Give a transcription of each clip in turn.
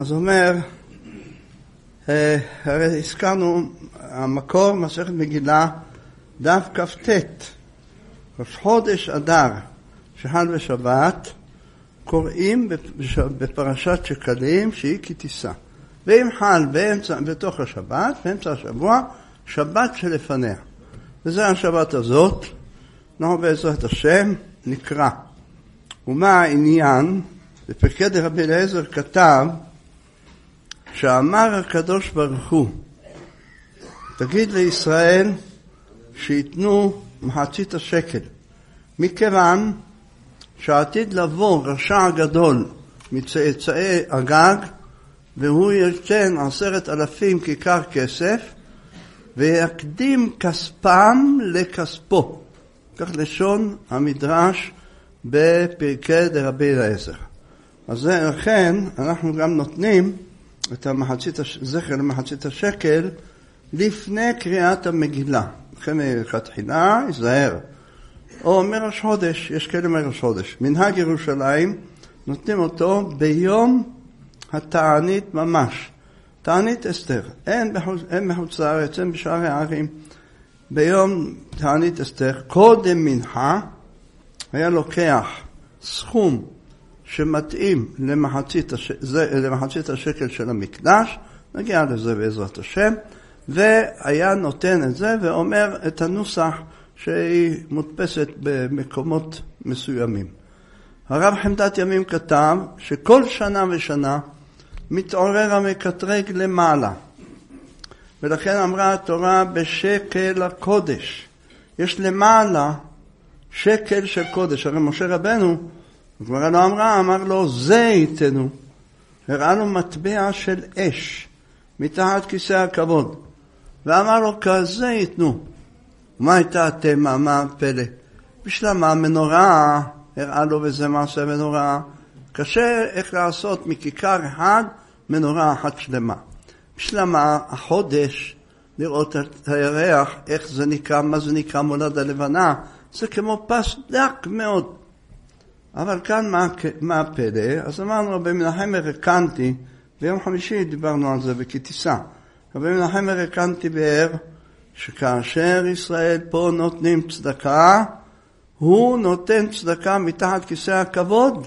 אז אומר, הרי הזכרנו, המקור מסכת מגילה, דף כ"ט, ראש חודש אדר, שחל בשבת, קוראים בפרשת שקלים שהיא כי תישא. ואם חל בתוך השבת, באמצע השבוע, שבת שלפניה. וזה השבת הזאת, אנחנו בעזרת השם נקרא. ומה העניין? בפרקי דרבי אליעזר כתב, שאמר הקדוש ברוך הוא, תגיד לישראל שיתנו מחצית השקל, מכיוון שעתיד לבוא רשע גדול מצאצאי אגג, והוא ייתן 10,000 כיכר כסף, ויקדים כספם לכספו. כך לשון המדרש בפרקי דרבי אליעזר. אז לכן אנחנו גם נותנים את זכר למחצית השקל לפני קריאת המגילה. לכן מלכתחילה, יזהר. או מראש חודש, יש כאלה מראש חודש. מנהג ירושלים נותנים אותו ביום התענית ממש. תענית אסתר. אין בחוץ לארץ, אין בשאר הערים. ביום תענית אסתר, קודם מנחה, היה לוקח סכום שמתאים למחצית השקל של המקדש, נגיע לזה בעזרת השם, והיה נותן את זה ואומר את הנוסח שהיא מודפסת במקומות מסוימים. הרב חמדת ימים כתב שכל שנה ושנה מתעורר המקטרג למעלה, ולכן אמרה התורה בשקל הקודש. יש למעלה שקל של קודש. הרי משה רבנו, כבר לא אמר לו זה ייתנו. הראה לו מטבע של אש מתחת כיסא הכבוד, ואמר לו כזה ייתנו. מה הייתה התמה? מה הפלא? בשלמה מנורה, הראה לו וזה מעשה מנורה. קשה איך לעשות מכיכר אחד מנורה אחת שלמה. בשלמה החודש, לראות את הירח, איך זה נקרא, מה זה נקרא מולד הלבנה, זה כמו פס דק מאוד. אבל כאן מה הפלא? אז אמרנו, רבי מנחם הרקנתי, ביום חמישי דיברנו על זה וכי תישא. רבי מנחם הרקנתי באר, שכאשר ישראל פה נותנים צדקה, הוא נותן צדקה מתחת כיסא הכבוד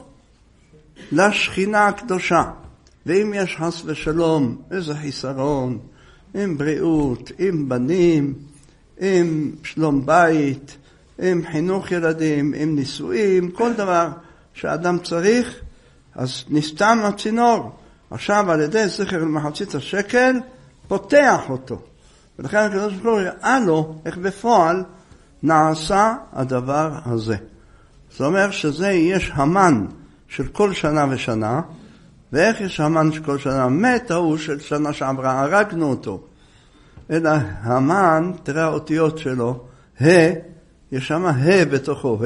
לשכינה הקדושה. ואם יש חס ושלום איזה חיסרון, עם בריאות, עם בנים, עם שלום בית, עם חינוך ילדים, עם נישואים, כל דבר שאדם צריך, אז נסתם הצינור. עכשיו על ידי זכר למחצית השקל פותח אותו. ולכן הקדוש ברוך הוא ראה לו איך בפועל נעשה הדבר הזה. זאת אומרת שזה יש המן של כל שנה ושנה, ואיך יש המן של כל שנה? מת ההוא של שנה שעברה, הרגנו אותו. אלא המן, תראה האותיות שלו, יש שם בתוכו,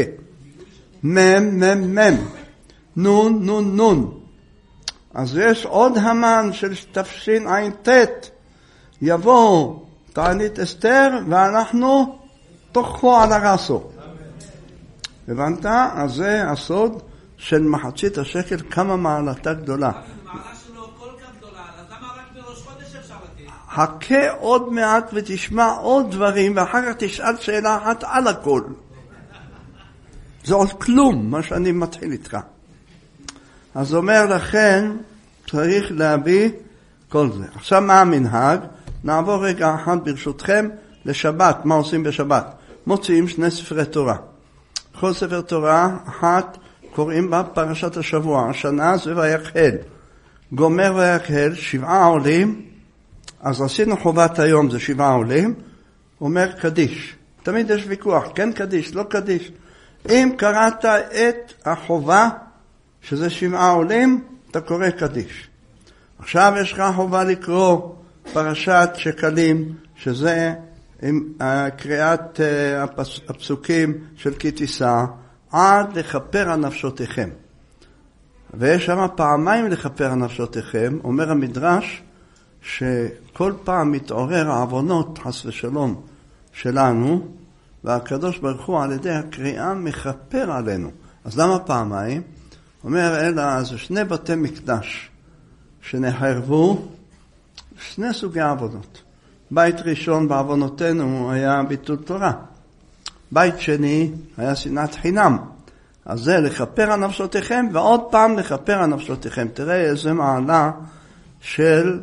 מם, נון. אז יש עוד המן של תשע"ט, יבוא תענית אסתר, ואנחנו תוכו על הרסו. הבנת? אז זה הסוד של מחצית השקל, כמה מעלתה גדולה. המעלה שלו כל כך גדולה, אז למה רק בראש חודש אפשר לתת? חכה עוד מעט ותשמע עוד דברים, ואחר כך תשאל שאלה אחת על הכל. זה עוד כלום, מה שאני מתחיל איתך. אז אומר לכן, צריך להביא כל זה. עכשיו מה המנהג? נעבור רגע אחד ברשותכם לשבת. מה עושים בשבת? מוציאים 2 ספרי תורה. כל ספר תורה, אחת קוראים בה פרשת השבוע. השנה זה ויקהל. גומר ויקהל, 7 עולים. אז עשינו חובת היום, זה 7 עולים. אומר קדיש. תמיד יש ויכוח, כן קדיש, לא קדיש. אם קראת את החובה, שזה 7 עולים, אתה קורא קדיש. עכשיו יש לך חובה לקרוא פרשת שקלים, שזה עם קריאת הפסוקים של כי תישא, עד לכפר על נפשותיכם. ויש שם פעמיים לכפר על נפשותיכם. אומר המדרש שכל פעם מתעורר העוונות חס ושלום שלנו, והקדוש ברוך הוא על ידי הקריאה מכפר עלינו. אז למה פעמיים? אומר אלא, זה 2 בתי מקדש שנחרבו שני סוגי עבודות. בית ראשון בעוונותינו היה ביטול תורה. בית שני היה שנאת חינם. אז זה לכפר על נפשותיכם, ועוד פעם לכפר על נפשותיכם. תראה איזה מעלה של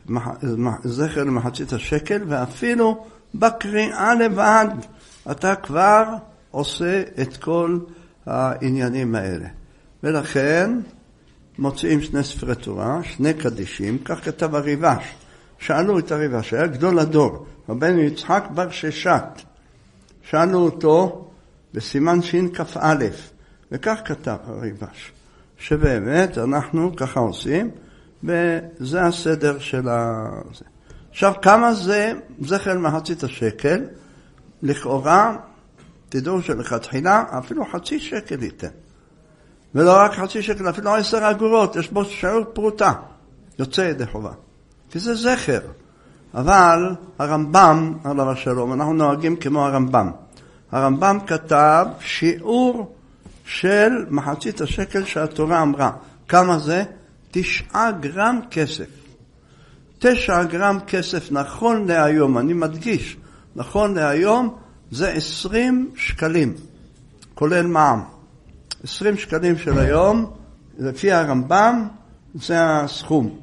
זכר למחצית השקל, ואפילו בקריאה לבד אתה כבר עושה את כל העניינים האלה. ולכן מוציאים שני ספרי תורה, שני קדישים, כך כתב הריבש. שאלו את הריבש, היה גדול הדור, רבנו יצחק בר ששת. שאלו אותו בסימן שכ"א, וכך כתב הריבש, שבאמת אנחנו ככה עושים, וזה הסדר של זה. עכשיו, כמה זה זכר למחצית השקל? לכאורה, תדעו שלכתחילה אפילו חצי שקל ייתן. ולא רק חצי שקל, אפילו 10 אגורות, יש בו שיעור פרוטה, יוצא ידי חובה. כי זה זכר. אבל הרמב"ם, עליו השלום, אנחנו נוהגים כמו הרמב"ם. הרמב"ם כתב שיעור של מחצית השקל שהתורה אמרה. כמה זה? 9 גרם כסף. 9 גרם כסף נכון להיום, אני מדגיש, נכון להיום זה 20 שקלים, כולל מע"מ. 20 שקלים של היום, לפי הרמב"ם, זה הסכום.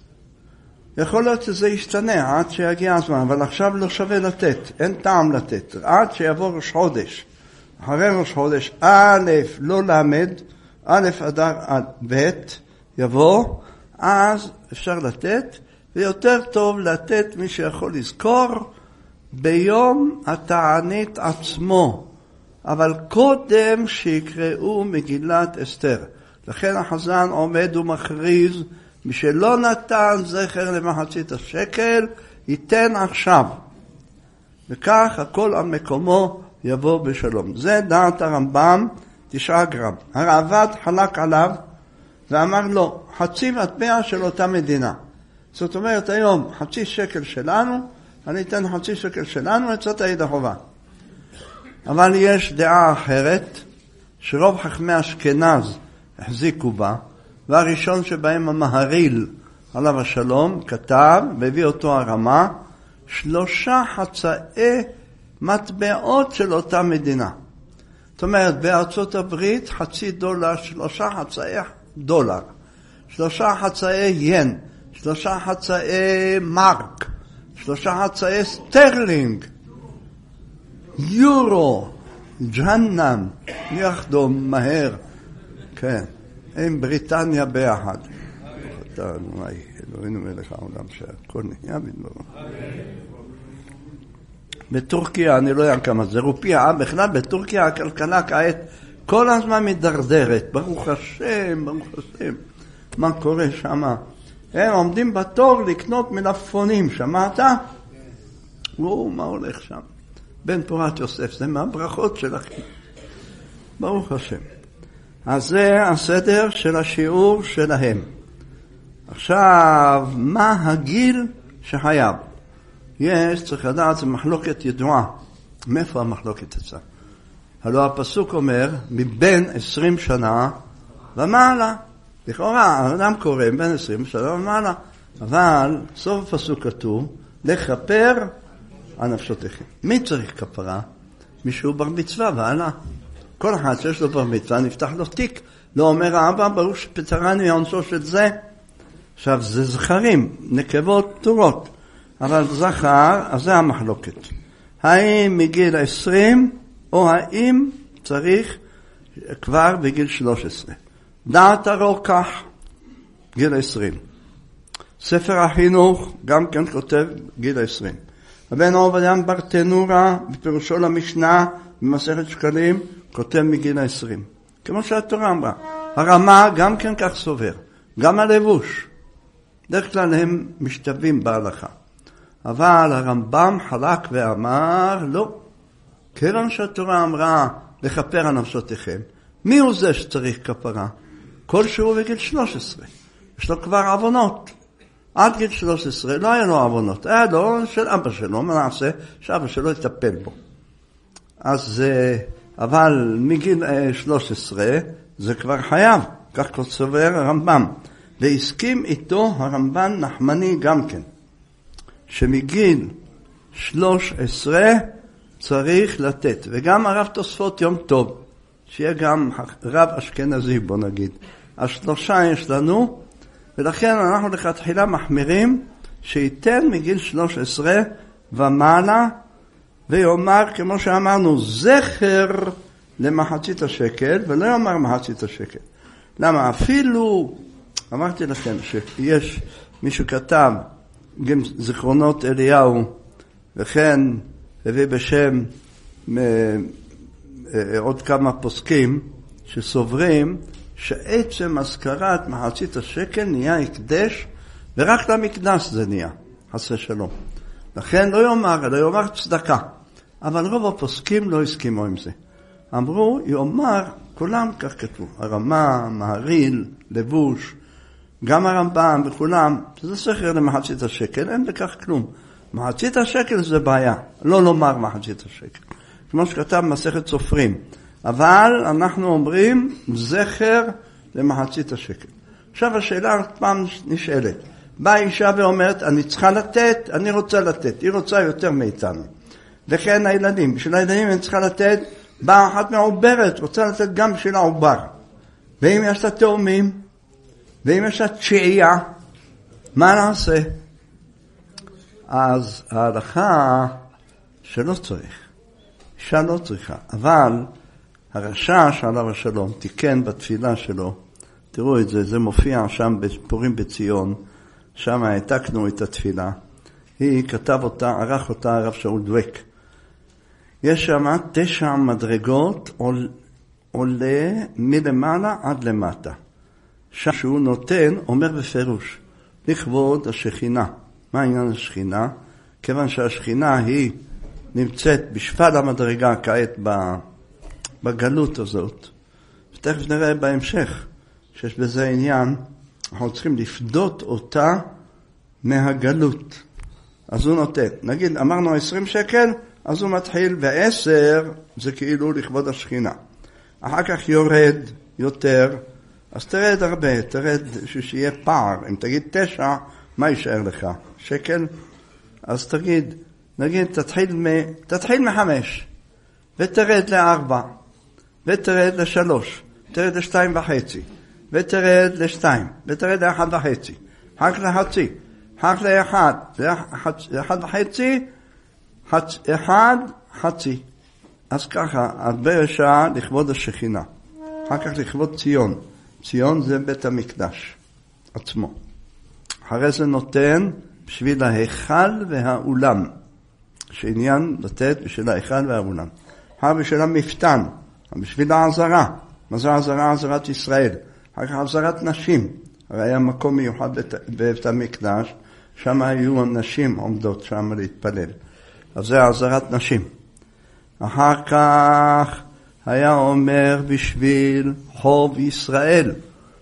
יכול להיות שזה ישתנה עד שיגיע הזמן, אבל עכשיו לא שווה לתת, אין טעם לתת. עד שיבוא ראש חודש, אחרי ראש חודש, א' לא למד, א' אדר עד ב' יבוא, אז אפשר לתת, ויותר טוב לתת מי שיכול לזכור ביום התענית עצמו, אבל קודם שיקראו מגילת אסתר. לכן החזן עומד ומכריז, מי שלא נתן זכר למחצית השקל, ייתן עכשיו. וכך הכל על מקומו יבוא בשלום. זה דעת הרמב"ם, 9 גרם. הרעב"ד חלק עליו ואמר לו, חצי מטבע של אותה מדינה. זאת אומרת, היום חצי שקל שלנו, אני אתן חצי שקל שלנו, יצאת ידי חובה. אבל יש דעה אחרת, שרוב חכמי אשכנז החזיקו בה, והראשון שבהם המהריל עליו השלום כתב, והביא אותו הרמה, 3 חצאי מטבעות של אותה מדינה. זאת אומרת, בארצות הברית $0.50, 3 חצאי דולר, 3 חצאי ין, 3 חצאי מרק, 3 חצאי סטרלינג, יורו, ג'הנם, יחדום מהר, כן. עם בריטניה ביחד. אלוהינו מלך העולם שהכל נהיה בדברו. בטורקיה, אני לא יודע כמה זה רופיה, בכלל בטורקיה הכלכלה כעת כל הזמן מדרדרת. ברוך השם, ברוך השם. מה קורה שם? הם עומדים בתור לקנות מלפפונים, שמעת? מה הולך שם? בן פורת יוסף, זה מהברכות שלכם. ברוך השם. אז זה הסדר של השיעור שלהם. עכשיו, מה הגיל שחייב? צריך לדעת, זה מחלוקת ידועה. מאיפה המחלוקת יצאה? הלוא הפסוק אומר, מבין 20 שנה ומעלה. לכאורה, האדם קורא בין 20 שנה ומעלה. אבל סוף הפסוק כתוב, לכפר על נפשותיכם. מי צריך כפרה? מישהו בר מצווה ועלה. כל אחד שיש לו בר מצווה, נפתח לו תיק. לא אומר האבא, ברור שפטרני העונשו של זה. עכשיו, זה זכרים, נקבות פטורות. אבל זכר, אז זה המחלוקת. האם מגיל 20, או האם צריך כבר בגיל 13. דעת הרוקח, גיל 20. ספר החינוך, גם כן כותב גיל 20. הבן עובדיה ברטנורה, בפירושו למשנה, במסכת שקלים, כותב מגיל 20. כמו שהתורה אמרה. הרמה גם כן כך סובר. גם הלבוש. דרך כלל הם משתווים בהלכה. אבל הרמב"ם חלק ואמר, לא. כיוון שהתורה אמרה, לכפר על נפשותיכם. מי הוא זה שצריך כפרה? כלשהו בגיל 13. יש לו כבר עוונות. עד גיל 13 לא היה לו עוונות. היה לו של אבא שלו, מה נעשה? שאבא שלו יטפל בו. אז, אבל מגיל 13 זה כבר חייב. כך סובר הרמב"ם. והסכים איתו הרמב"ן נחמני גם כן, שמגיל 13 צריך לתת, וגם הרב תוספות יום טוב, שיהיה גם רב אשכנזי, בוא נגיד. אז 3 יש לנו, ולכן אנחנו לכתחילה מחמירים שייתן מגיל 13 ומעלה, ויאמר, כמו שאמרנו, זכר למחצית השקל, ולא יאמר מחצית השקל. למה? אפילו, אמרתי לכם שיש מישהו כתב, גם זיכרונות אליהו, וכן הביא בשם עוד כמה פוסקים שסוברים שעצם הזכרת מחצית השקל נהיה הקדש, ורק למקדש זה נהיה, חסה שלום. לכן לא יאמר, אלא יאמר צדקה. אבל רוב הפוסקים לא הסכימו עם זה. אמרו, יאמר, כולם כך כתבו, הרמה, מהריל, לבוש, גם הרמב"ם וכולם, זה זכר למחצית השקל, אין בכך כלום. מחצית השקל זה בעיה, לא לומר מחצית השקל. כמו שכתב מסכת סופרים. אבל אנחנו אומרים זכר למחצית השקל. עכשיו השאלה פעם נשאלת. באה אישה ואומרת, אני צריכה לתת, אני רוצה לתת. היא רוצה יותר מאיתנו. וכן הילדים. בשביל הילדים אני צריכה לתת, באה אחת מעוברת, רוצה לתת גם בשביל העובר. ואם יש לה תאומים, ואם יש לה תשיעייה, מה נעשה? אז ההלכה שלא צריך. אישה לא צריכה. אבל הרשע שעליו השלום תיקן בתפילה שלו, תראו את זה, זה מופיע שם בפורים בציון, שם העתקנו את התפילה, היא כתב אותה, ערך אותה הרב שאול דווק. יש שם 9 מדרגות, עולה מלמעלה עד למטה. שם שהוא נותן, אומר בפירוש, לכבוד השכינה. מה העניין השכינה? כיוון שהשכינה היא נמצאת בשפל המדרגה כעת בגלות הזאת. ותכף נראה בהמשך שיש בזה עניין, אנחנו צריכים לפדות אותה מהגלות. אז הוא נותן. נגיד, אמרנו 20 שקל, אז הוא מתחיל ב10, זה כאילו לכבוד השכינה. אחר כך יורד יותר, אז תרד הרבה, תרד שיהיה פער. אם תגיד 9, מה יישאר לך? שקל? אז תגיד, נגיד, תתחיל מ5, ותרד ל4, ותרד ל3, תרד ל2.5, ותרד ל2, ותרד ל1.5, אחר כך לחצי, אחר כך ל1.5, 1.5. אז ככה, הרבה שעה לכבוד השכינה. אחר כך לכבוד ציון. ציון זה בית המקדש עצמו. אחרי זה נותן בשביל ההיכל והאולם. שעניין לתת בשביל ההיכל והאולם. אחר בשביל המפתן. בשביל העזרה. מה זה העזרה? עזרת ישראל. אחר כך עזרת נשים. הרי היה מקום מיוחד בבית המקדש. שם היו נשים עומדות שם להתפלל. אז זה עזרת נשים. אחר כך היה אומר בשביל חוב ישראל.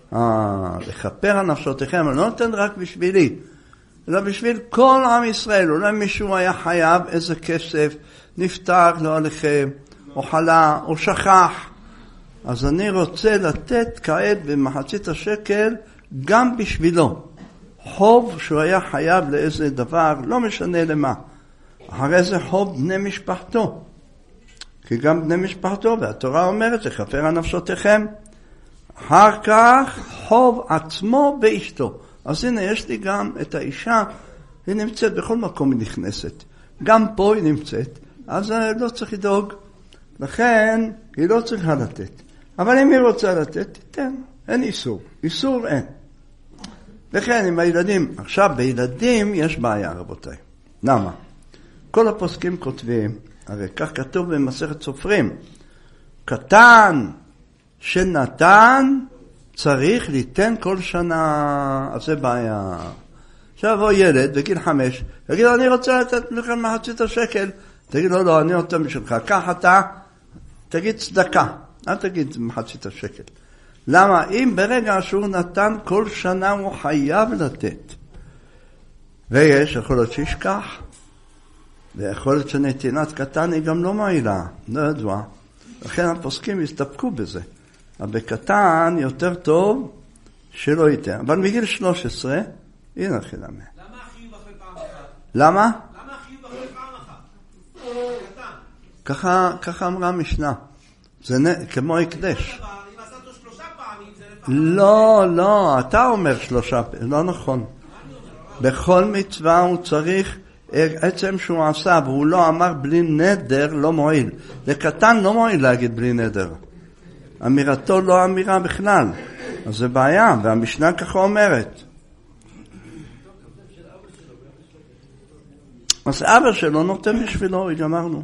לכפר על נפשותיכם, אני לא נותן רק בשבילי, אלא בשביל כל עם ישראל. אולי מישהו היה חייב איזה כסף, נפטר לא עליכם, או חלה, או שכח. אז אני רוצה לתת כעת במחצית השקל גם בשבילו. חוב שהוא היה חייב לאיזה דבר, לא משנה למה. אחרי זה חוב בני משפחתו. כי גם בני משפחתו, והתורה אומרת, לכפר על נפשותיכם. אחר כך חוב עצמו באשתו. אז הנה יש לי גם את האישה, היא נמצאת בכל מקום, היא נכנסת. גם פה היא נמצאת, אז לא צריך לדאוג. לכן היא לא צריכה לתת. אבל אם היא רוצה לתת, תיתן. אין איסור. איסור אין. לכן עם הילדים, עכשיו בילדים יש בעיה רבותיי. למה? כל הפוסקים כותבים, הרי כך כתוב במסכת סופרים, קטן שנתן צריך ליתן כל שנה, אז זה בעיה. עכשיו יבוא ילד בגיל 5, יגיד אני רוצה לתת לכם מחצית השקל, תגיד לו לא, אני נותן בשבילך, כך אתה, תגיד צדקה, אל תגיד מחצית השקל. למה? אם ברגע שהוא נתן כל שנה הוא חייב לתת. ויש, יכול להיות שישכח, ויכול להיות שנתינת קטן היא גם לא מעילה, לא ידוע. לכן הפוסקים הסתפקו בזה. אבל בקטן יותר טוב שלא ייתן. אבל מגיל 13, הנה חינם. למה החיוב אחרי פעם אחת? למה? למה החיוב אחרי פעם אחת? ככה אמרה המשנה. זה כמו הקדש. אם עשת לו 3 פעמים, זה לא, אתה אומר 3 פעמים, לא נכון. בכל מצווה הוא צריך, עצם שהוא עשה, והוא לא אמר בלי נדר, לא מועיל. לקטן לא מועיל להגיד בלי נדר. אמירתו לא אמירה בכלל. אז זה בעיה, והמשנה ככה אומרת. אז אבא שלו נותן בשבילו, גמרנו.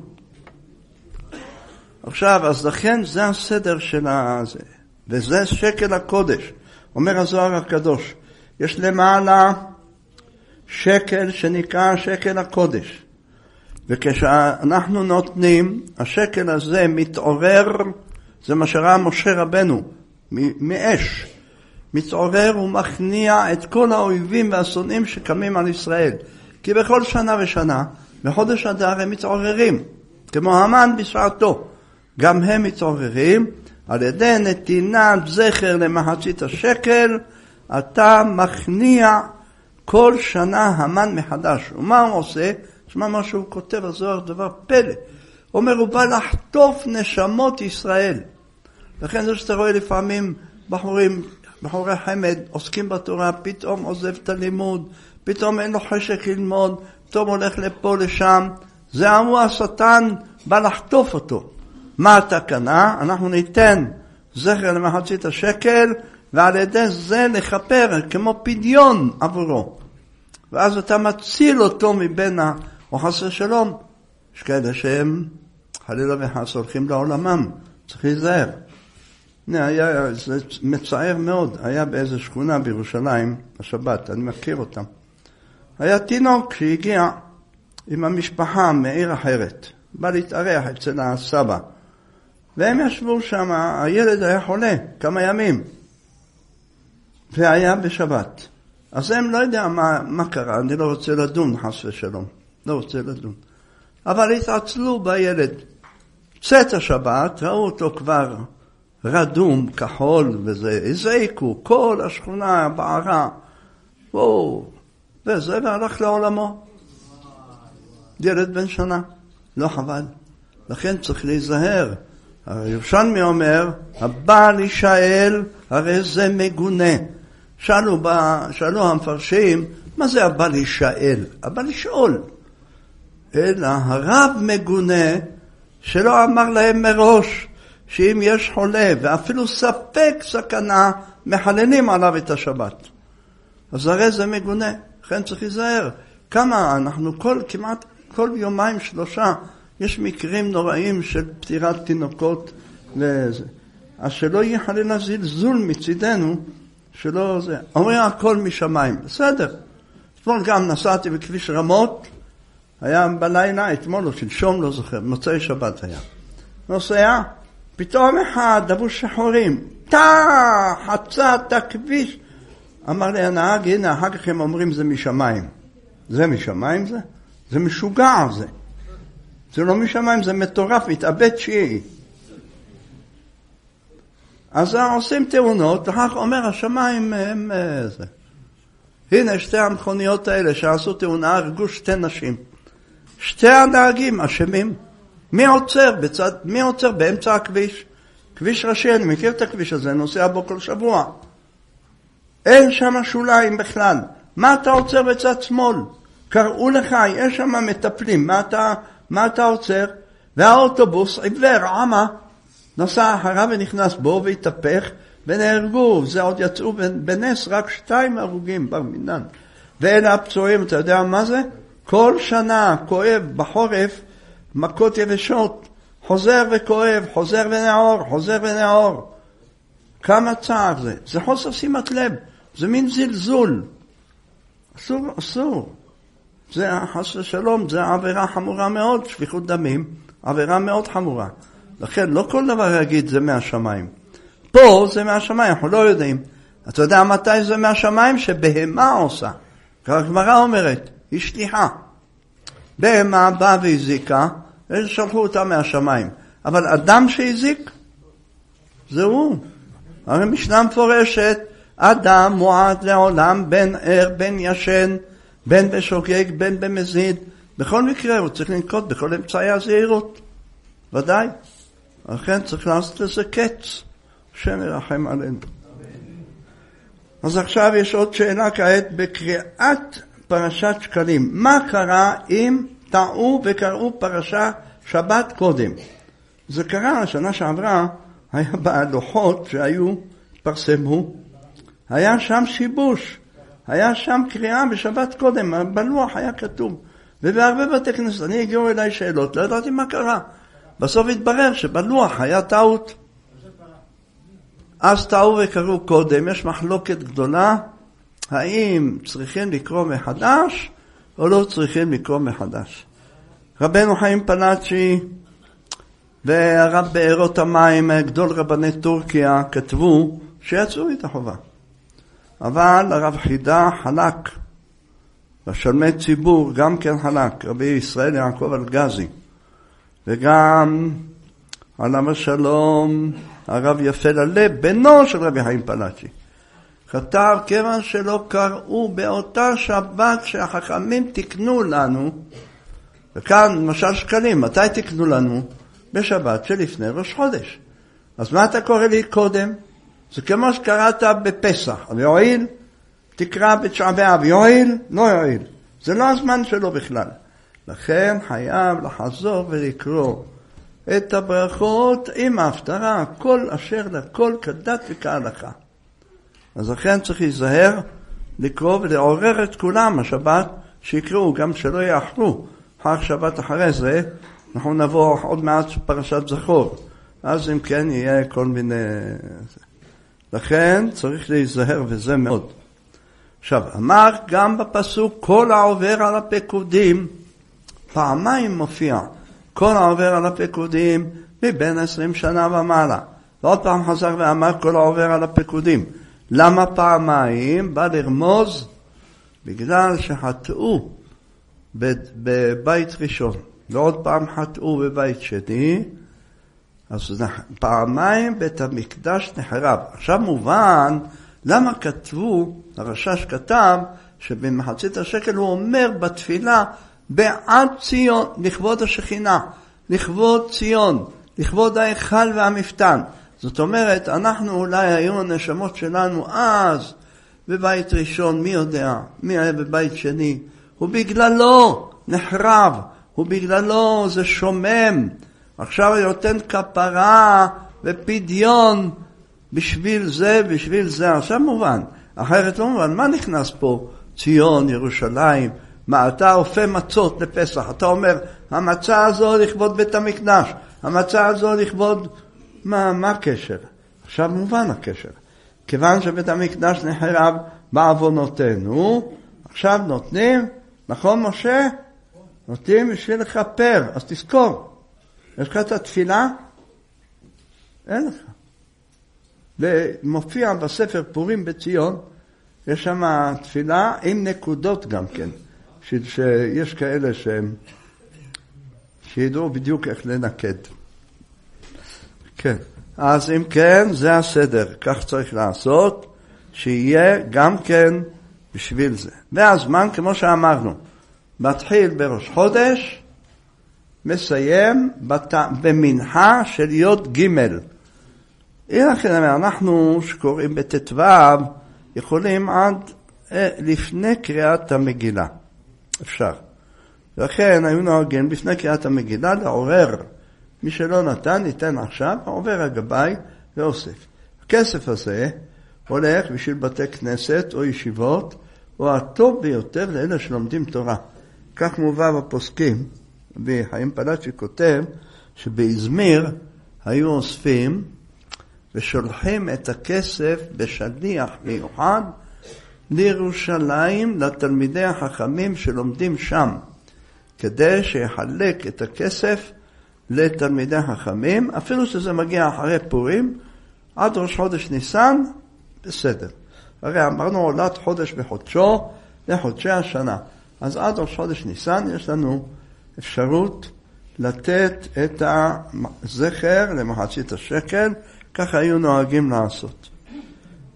עכשיו, אז לכן זה הסדר של הזה. וזה שקל הקודש. אומר הזוהר הקדוש. יש למעלה שקל שנקרא שקל הקודש. וכשאנחנו נותנים, השקל הזה מתעורר, זה מה שראה משה רבנו, מאש. מתעורר ומכניע את כל האויבים והשונאים שקמים על ישראל. כי בכל שנה ושנה, בחודש אדר הם מתעוררים. כמו המן בשעתו. גם הם מתעוררים, על ידי נתינת זכר למחצית השקל, אתה מכניע כל שנה המן מחדש. ומה הוא עושה? שמה מה שהוא כותב, הזוהר דבר פלא. אומר, הוא בא לחטוף נשמות ישראל. לכן זה שאתה רואה לפעמים בחורי חמד, עוסקים בתורה, פתאום עוזב את הלימוד, פתאום אין לו חשק ללמוד, פתאום הולך לפה לשם. זה הוא השטן, בא לחטוף אותו. מה התקנה? אנחנו ניתן זכר למחצית השקל, ועל ידי זה לכפר כמו פדיון עבורו. ואז אתה מציל אותו מבין או חסר שלום. יש כאלה שהם חלילה וחס הולכים לעולמם. צריך להיזהר. זה מצער מאוד. היה באיזו שכונה בירושלים, השבת, אני מכיר אותם. היה תינוק שהגיע עם המשפחה מעיר אחרת. בא להתארח אצל הסבא. והם ישבו שם, הילד היה חולה כמה ימים. והיה בשבת. אז הם לא יודע מה קרה, אני לא רוצה לדון, חס ושלום. לא רוצה לדון. אבל התעצלו בילד. צאת השבת, ראו אותו כבר רדום, כחול וזה, הזעיקו, כל השכונה בערה. וזה, והלך לעולמו. ילד בן שנה. לא חבל. לכן צריך להיזהר. הירושלמי אומר, הבא להישאל, הרי זה מגונה. שאלו המפרשים, מה זה הבא להישאל? הבא לשאול. אלא הרב מגונה, שלא אמר להם מראש, שאם יש חולה, ואפילו ספק סכנה, מחללים עליו את השבת. אז הרי זה מגונה. לכן צריך להיזהר. כמה אנחנו כמעט כל יומיים 3, יש מקרים נוראים של פטירת תינוקות וזה. אז שלא יהיה חלילה זלזול מצידנו, שלא זה. אומרים הכל משמיים. בסדר. אתמול גם נסעתי בכביש רמות, היה בלילה, אתמול או שלשום, לא זוכר, מוצאי שבת היה. נוסע, פתאום אחד, לבוש שחורים, חצה את הכביש. אמר לי הנהג, הנה, אחר כך הם אומרים זה משמיים. זה משמיים זה? זה משוגע זה. זה לא משמיים, זה מטורף, מתאבד שיעי. אז עושים תאונות, אחר אומר השמיים הם זה. הנה 2 המכוניות האלה שעשו תאונה, הרגו 2 נשים. 2 הנהגים אשמים. מי עוצר באמצע הכביש? כביש ראשי, אני מכיר את הכביש הזה, נוסע בו כל שבוע. אין שם שוליים בכלל. מה אתה עוצר בצד שמאל? קראו לך, יש שם מטפלים, מה אתה עוצר? והאוטובוס עיוור, עמה, נסע אחריו ונכנס בו והתהפך ונהרגו. זה עוד יצאו בנס רק 2 הרוגים בר מינן. ואלה הפצועים, אתה יודע מה זה? כל שנה כואב בחורף מכות יבשות, חוזר וכואב, חוזר ונעור. כמה צער זה? זה חוסר שימת לב, זה מין זלזול. אסור. זה חס ושלום, זה עבירה חמורה מאוד, שפיכות דמים, עבירה מאוד חמורה. לכן לא כל דבר יגיד זה מהשמיים. פה זה מהשמיים, אנחנו לא יודעים. אתה יודע מתי זה מהשמיים? שבהמה עושה. הגמרא אומרת, היא שליחה. בהמה באה והזיקה, ושלחו אותה מהשמיים. אבל אדם שהזיק, זה הוא. הרי משנה מפורשת, אדם מועד לעולם בין ער, בין ישן, בין בשוגג, בין במזיד. בכל מקרה הוא צריך לנקוט בכל אמצעי הזהירות. ודאי. לכן צריך לעשות לזה קץ. השם ירחם עלינו. אז עכשיו יש עוד שאלה כעת בקריאת פרשת שקלים. מה קרה אם טעו וקראו פרשה שבת קודם? זה קרה השנה שעברה, היה בלוחות שהיו, פרסמו, היה שם שיבוש, היה שם קריאה בשבת קודם, בלוח היה כתוב. ובהרבה בתי כנסת, אני הגיעו אליי שאלות, לא ידעתי מה קרה. בסוף התברר שבלוח היה טעות. אז טעו וקראו קודם, יש מחלוקת גדולה, האם צריכים לקרוא מחדש או לא צריכים לקרוא מחדש. רבנו חיים פלאצ'י והרב בארות המים, גדול רבני טורקיה, כתבו שיצאו את החובה. אבל הרב חידה חלק, והשלמי ציבור גם כן חלק, רבי ישראל יעקב אלגזי, וגם עליו השלום הרב יפה ללב, בנו של רבי חיים פלאצ'י, כתב כיוון שלא קראו באותה שבת שהחכמים תקנו לנו, וכאן למשל שקלים, מתי תקנו לנו? בשבת שלפני ראש חודש. אז מה אתה קורא לי קודם? זה כמו שקראת בפסח, אבל יועיל, תקרא בתשעה באב, יועיל, לא יועיל. זה לא הזמן שלו בכלל. לכן חייב לחזור ולקרוא את הברכות עם ההפטרה, כל אשר לכל כדת וכהלכה. אז לכן צריך להיזהר, לקרוא ולעורר את כולם השבת, שיקראו גם שלא יאחרו. אחר שבת אחרי זה, אנחנו נבוא עוד מעט פרשת זכור. אז אם כן יהיה כל מיני... לכן צריך להיזהר וזה מאוד. עכשיו, אמר גם בפסוק, כל העובר על הפקודים, פעמיים מופיע, כל העובר על הפקודים מבין 20 שנה ומעלה. ועוד פעם חזר ואמר, כל העובר על הפקודים. למה פעמיים? בא לרמוז, בגלל שחטאו בבית ראשון, ועוד פעם חטאו בבית שני, אז פעמיים בית המקדש נחרב. עכשיו מובן למה כתבו, הרשש כתב, שבמחצית השקל הוא אומר בתפילה, בעד ציון, לכבוד השכינה, לכבוד ציון, לכבוד ההיכל והמפתן. זאת אומרת, אנחנו אולי היו הנשמות שלנו אז, בבית ראשון, מי יודע, מי היה בבית שני, ובגללו נחרב, ובגללו זה שומם. עכשיו הוא נותן כפרה ופדיון בשביל זה. עכשיו מובן. אחרת לא מובן. מה נכנס פה? ציון, ירושלים. מה, אתה אופה מצות לפסח. אתה אומר, המצה הזו לכבוד בית המקדש. המצה הזו לכבוד... מה הקשר? עכשיו מובן הקשר. כיוון שבית המקדש נחרב בעוונותינו, עכשיו נותנים, נכון משה? נותנים בשביל לכפר. אז תזכור. יש לך את התפילה? אין לך. ומופיע בספר פורים בציון, יש שם תפילה עם נקודות גם כן, שיש כאלה שידעו בדיוק איך לנקד. כן. אז אם כן, זה הסדר. כך צריך לעשות, שיהיה גם כן בשביל זה. והזמן, כמו שאמרנו, מתחיל בראש חודש, מסיים במנחה של יוד ג'. לכן אנחנו שקוראים בתתו יכולים עד לפני קריאת המגילה. אפשר. לכן היו נוהגים לפני קריאת המגילה לעורר. מי שלא נתן, ניתן עכשיו, עובר הגבאי ואוסף. הכסף הזה הולך בשביל בתי כנסת או ישיבות, או הטוב ביותר לאלה שלומדים תורה. כך מובא בפוסקים. וחיים פלאצ'י כותב שבאזמיר היו אוספים ושולחים את הכסף בשליח מיוחד לירושלים לתלמידי החכמים שלומדים שם, כדי שיחלק את הכסף לתלמידי החכמים, אפילו שזה מגיע אחרי פורים, עד ראש חודש ניסן, בסדר. הרי אמרנו עולת חודש בחודשו לחודשי השנה. אז עד ראש חודש ניסן יש לנו אפשרות לתת את הזכר למחצית השקל, ככה היו נוהגים לעשות.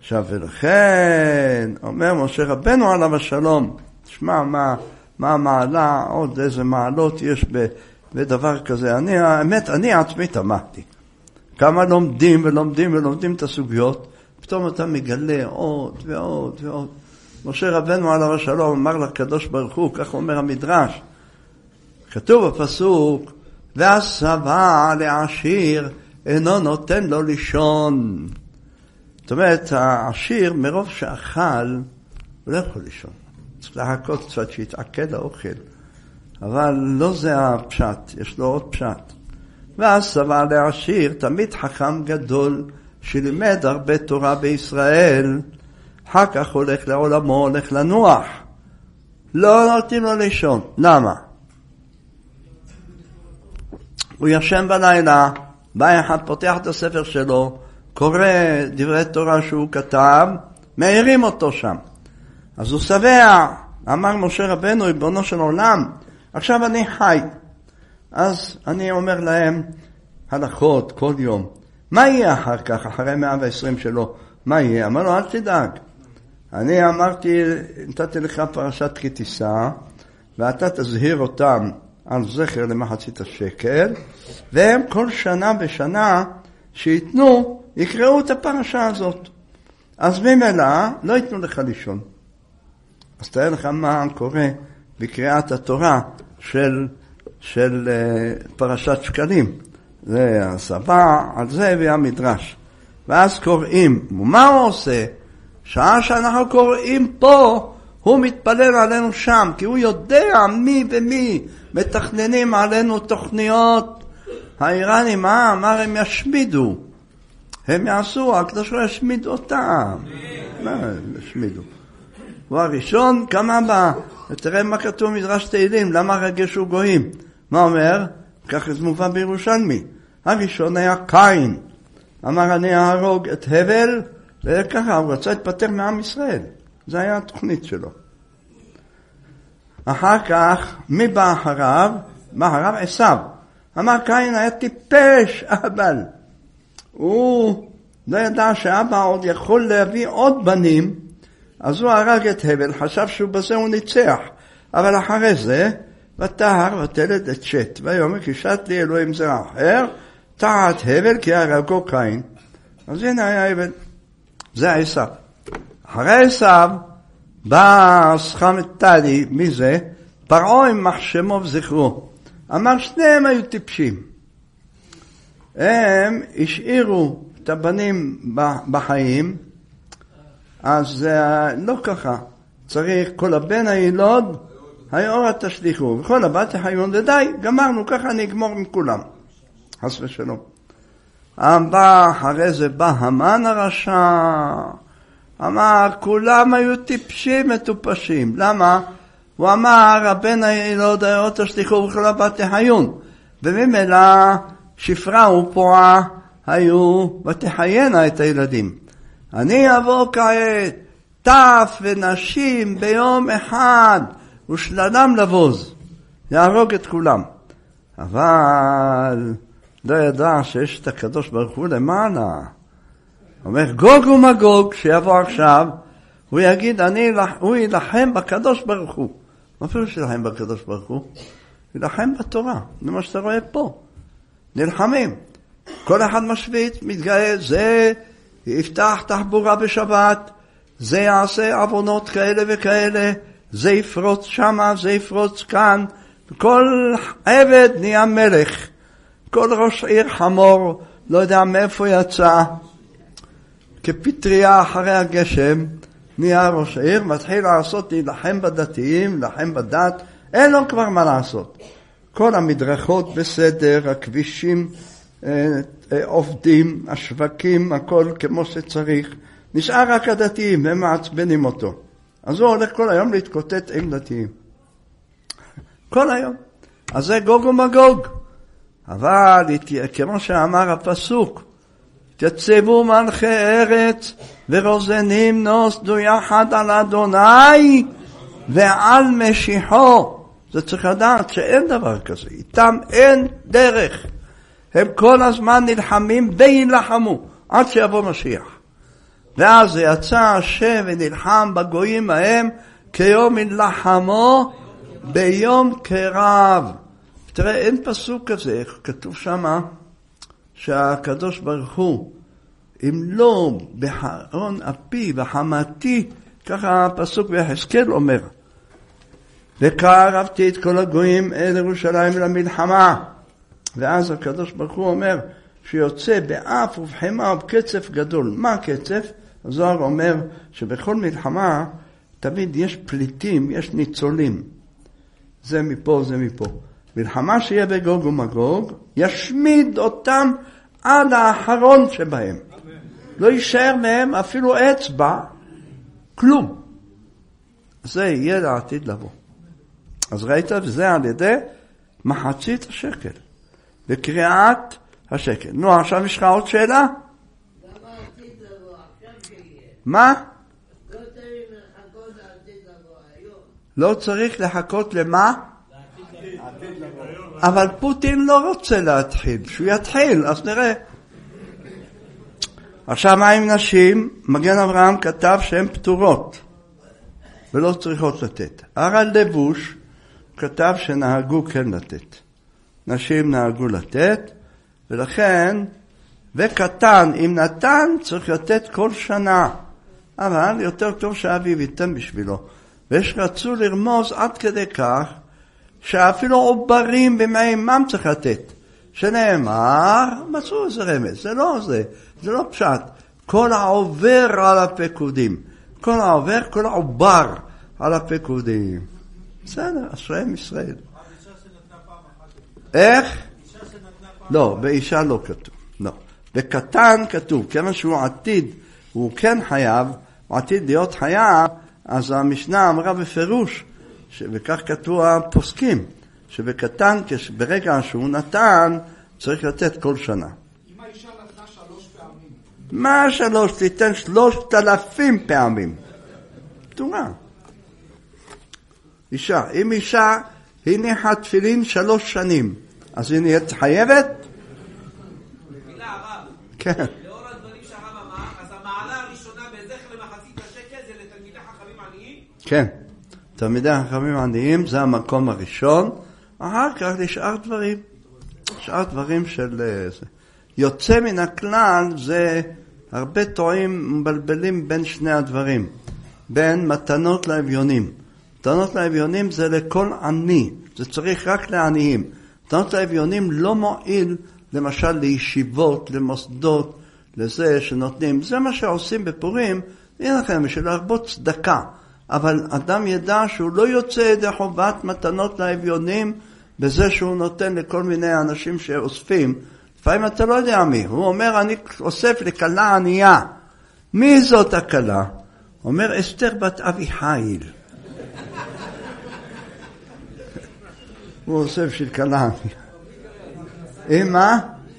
עכשיו ולכן אומר משה רבנו עליו השלום, תשמע מה המעלה, עוד איזה מעלות יש בדבר כזה. האמת, אני עצמי תמהתי. כמה לומדים ולומדים ולומדים את הסוגיות, פתאום אתה מגלה עוד ועוד ועוד. משה רבנו עליו השלום אמר לקדוש ברוך הוא, כך אומר המדרש, כתוב בפסוק, והשבע לעשיר אינו נותן לו לישון. זאת אומרת, העשיר מרוב שאכל, הוא לא יכול לישון. צריך להחכות קצת שיתעכל האוכל. אבל לא זה הפשט, יש לו עוד פשט. והשבע לעשיר, תמיד חכם גדול, שלימד הרבה תורה בישראל, אחר כך הולך לעולמו, הולך לנוח. לא נותנים לו לישון. למה? הוא ישן בלילה, בא אחד, פותח את הספר שלו, קורא דברי תורה שהוא כתב, מעירים אותו שם. אז הוא שבע, אמר משה רבנו, ריבונו של עולם, עכשיו אני חי. אז אני אומר להם, הלכות כל יום. מה יהיה אחר כך, אחרי 120 שלו? מה יהיה? אמר לו, אל תדאג. אני אמרתי, נתתי לך פרשת כי תישא, ואתה תזהיר אותם על זכר למחצית השקל, והם כל שנה בשנה שיתנו, יקראו את הפרשה הזאת. אז ממילא לא ייתנו לך לישון. אז תראה לך מה קורה בקריאת התורה של פרשת שקלים. זה הסבא, על זה הביא המדרש. ואז קוראים, ומה הוא עושה? שעה שאנחנו קוראים פה, הוא מתפלל עלינו שם, כי הוא יודע מי ומי מתכננים עלינו תוכניות. האיראנים, מה הם ישמידו? הם יעשו, הקדוש לא ישמיד אותם. מה הם ישמידו? הוא הראשון, כמה בא? תראה מה כתוב מדרש תהילים, למה רגשו גויים? מה אומר? כך זה מובא בירושלמי. הראשון היה קין. אמר אני אהרוג את הבל, וככה הוא רצה להתפטר מעם ישראל. זה היה התוכנית שלו. אחר כך, מי בא אחריו? בא אחריו עשיו. אמר קין היה טיפש, אבל הוא לא ידע שאבא עוד יכול להביא עוד בנים, אז הוא הרג את הבל, חשב שהוא בזה הוא ניצח. אבל אחרי זה, ותהר ותלד את שת, ויאמר כי שת לי אלוהים זרע אחר, תחת הבל כי הרגו קין. אז הנה היה הבל. זה עשיו. אחרי עשיו, בא סחמתני, מי זה? פרעה עם מחשמו וזכרו. אמר שניהם היו טיפשים. הם השאירו את הבנים בחיים, אז זה לא ככה. צריך כל הבן הילוד, היאורה תשליחו. וכל הבת החיון ודי, גמרנו, ככה אני אגמור מכולם. חס ושלום. אחרי זה בא המן הרשע. אמר, כולם היו טיפשים מטופשים. למה? הוא אמר, הבן הילוד היאורה תשליחו וכל הבת החיון. וממילא שפרה ופועה היו ותחיינה את הילדים. אני אבוא כעת טף ונשים ביום אחד ושללם לבוז, יהרוג את כולם. אבל לא ידע שיש את הקדוש ברוך הוא למעלה. אומר גוג ומגוג שיבוא עכשיו, הוא יגיד הוא ילחם בקדוש ברוך הוא. מה פירוש ילחם בקדוש ברוך הוא? ילחם בתורה, זה מה שאתה רואה פה. נלחמים. כל אחד משוויץ, מתגאה, זה יפתח תחבורה בשבת, זה יעשה עוונות כאלה וכאלה, זה יפרוץ שמה, זה יפרוץ כאן. כל עבד נהיה מלך. כל ראש עיר חמור, לא יודע מאיפה יצא, כפטריה אחרי הגשם, נהיה ראש עיר, מתחיל לעשות, להילחם בדתיים, להילחם בדת, אין לו כבר מה לעשות. כל המדרכות בסדר, הכבישים עובדים, השווקים, הכל כמו שצריך. נשאר רק הדתיים, הם מעצבנים אותו. אז הוא הולך כל היום להתקוטט עם דתיים. כל היום. אז זה גוג ומגוג. אבל כמו שאמר הפסוק, תצבו מלכי ארץ ורוזנים נוסדו יחד על אדוני ועל משיחו. זה צריך לדעת שאין דבר כזה. איתם אין דרך. הם כל הזמן נלחמים וילחמו עד שיבוא משיח. ואז יצא השם ונלחם בגויים ההם כיום ילחמו ביום קרב. תראה, אין פסוק כזה, כתוב שמה שהקדוש ברוך הוא, אם לא בחרון אפי וחמתי, ככה הפסוק ביחזקאל אומר, וקרבתי את כל הגויים אל ירושלים למלחמה. ואז הקדוש ברוך הוא אומר שיוצא באף ובחמה ובקצף גדול. מה הקצף? הזוהר אומר שבכל מלחמה תמיד יש פליטים, יש ניצולים. זה מפה, זה מפה. מלחמה שיהיה בגוג ומגוג, ישמיד אותם עד האחרון שבהם. לא יישאר מהם אפילו אצבע, כלום. זה יהיה לעתיד לבוא. אז ראית, וזה על ידי מחצית השקל. בקריאת השקל. נו, עכשיו יש לך עוד שאלה? למה עתיד לבוא? עכשיו שיהיה. מה? לא צריך לחכות לעתיד לבוא היום. לא צריך לחכות למה? אבל פוטין לא רוצה להתחיל. שהוא יתחיל, אז נראה. עכשיו מה עם נשים? מגן אברהם כתב שהן פטורות ולא צריכות לתת. הר"ל לבוש כתב שנהגו כן לתת. נשים נהגו לתת, ולכן, וקטן, אם נתן, צריך לתת כל שנה. אבל יותר טוב שאביו ייתן בשבילו. ויש רצו לרמוז עד כדי כך, שאפילו עוברים במאימם צריך לתת. שנאמר, מצאו איזה רמז, זה לא זה, זה לא פשט. כל העובר על הפקודים. כל העובר, כל העובר על הפקודים. בסדר, אשריהם ישראל. איך? לא, באישה לא כתוב. לא. בקטן כתוב, כיוון שהוא עתיד, הוא כן חייב, הוא עתיד להיות חייב, אז המשנה אמרה בפירוש, וכך כתבו הפוסקים, שבקטן, ברגע שהוא נתן, צריך לתת כל שנה. אם האישה נתנה 3 פעמים. מה 3? תיתן 3,000 פעמים. פתורה. אישה, אם אישה הניחה תפילין 3 שנים, אז היא נהיית חייבת? מילה הרב. כן. לאור הדברים שהרב אמר, אז המעלה הראשונה בזכר למחצית השקל זה לתלמידי חכמים עניים? כן. תלמידי חכמים עניים זה המקום הראשון, אחר כך לשאר דברים. שאר דברים של זה. יוצא מן הכלל זה הרבה טועים מבלבלים בין שני הדברים. בין מתנות לאביונים. מתנות לאביונים זה לכל עני. זה צריך רק לעניים. מתנות לאביונים לא מועיל למשל לישיבות, למוסדות, לזה שנותנים. זה מה שעושים בפורים, אין לכם, בשביל להרבות צדקה. אבל אדם ידע שהוא לא יוצא ידי חובת מתנות לאביונים בזה שהוא נותן לכל מיני אנשים שאוספים. לפעמים אתה לא יודע מי. הוא אומר, אני אוסף לכלה ענייה. מי זאת הכלה? אומר, אסתר בת אבי חיל. הוא אוסף של כלה ענייה. מה?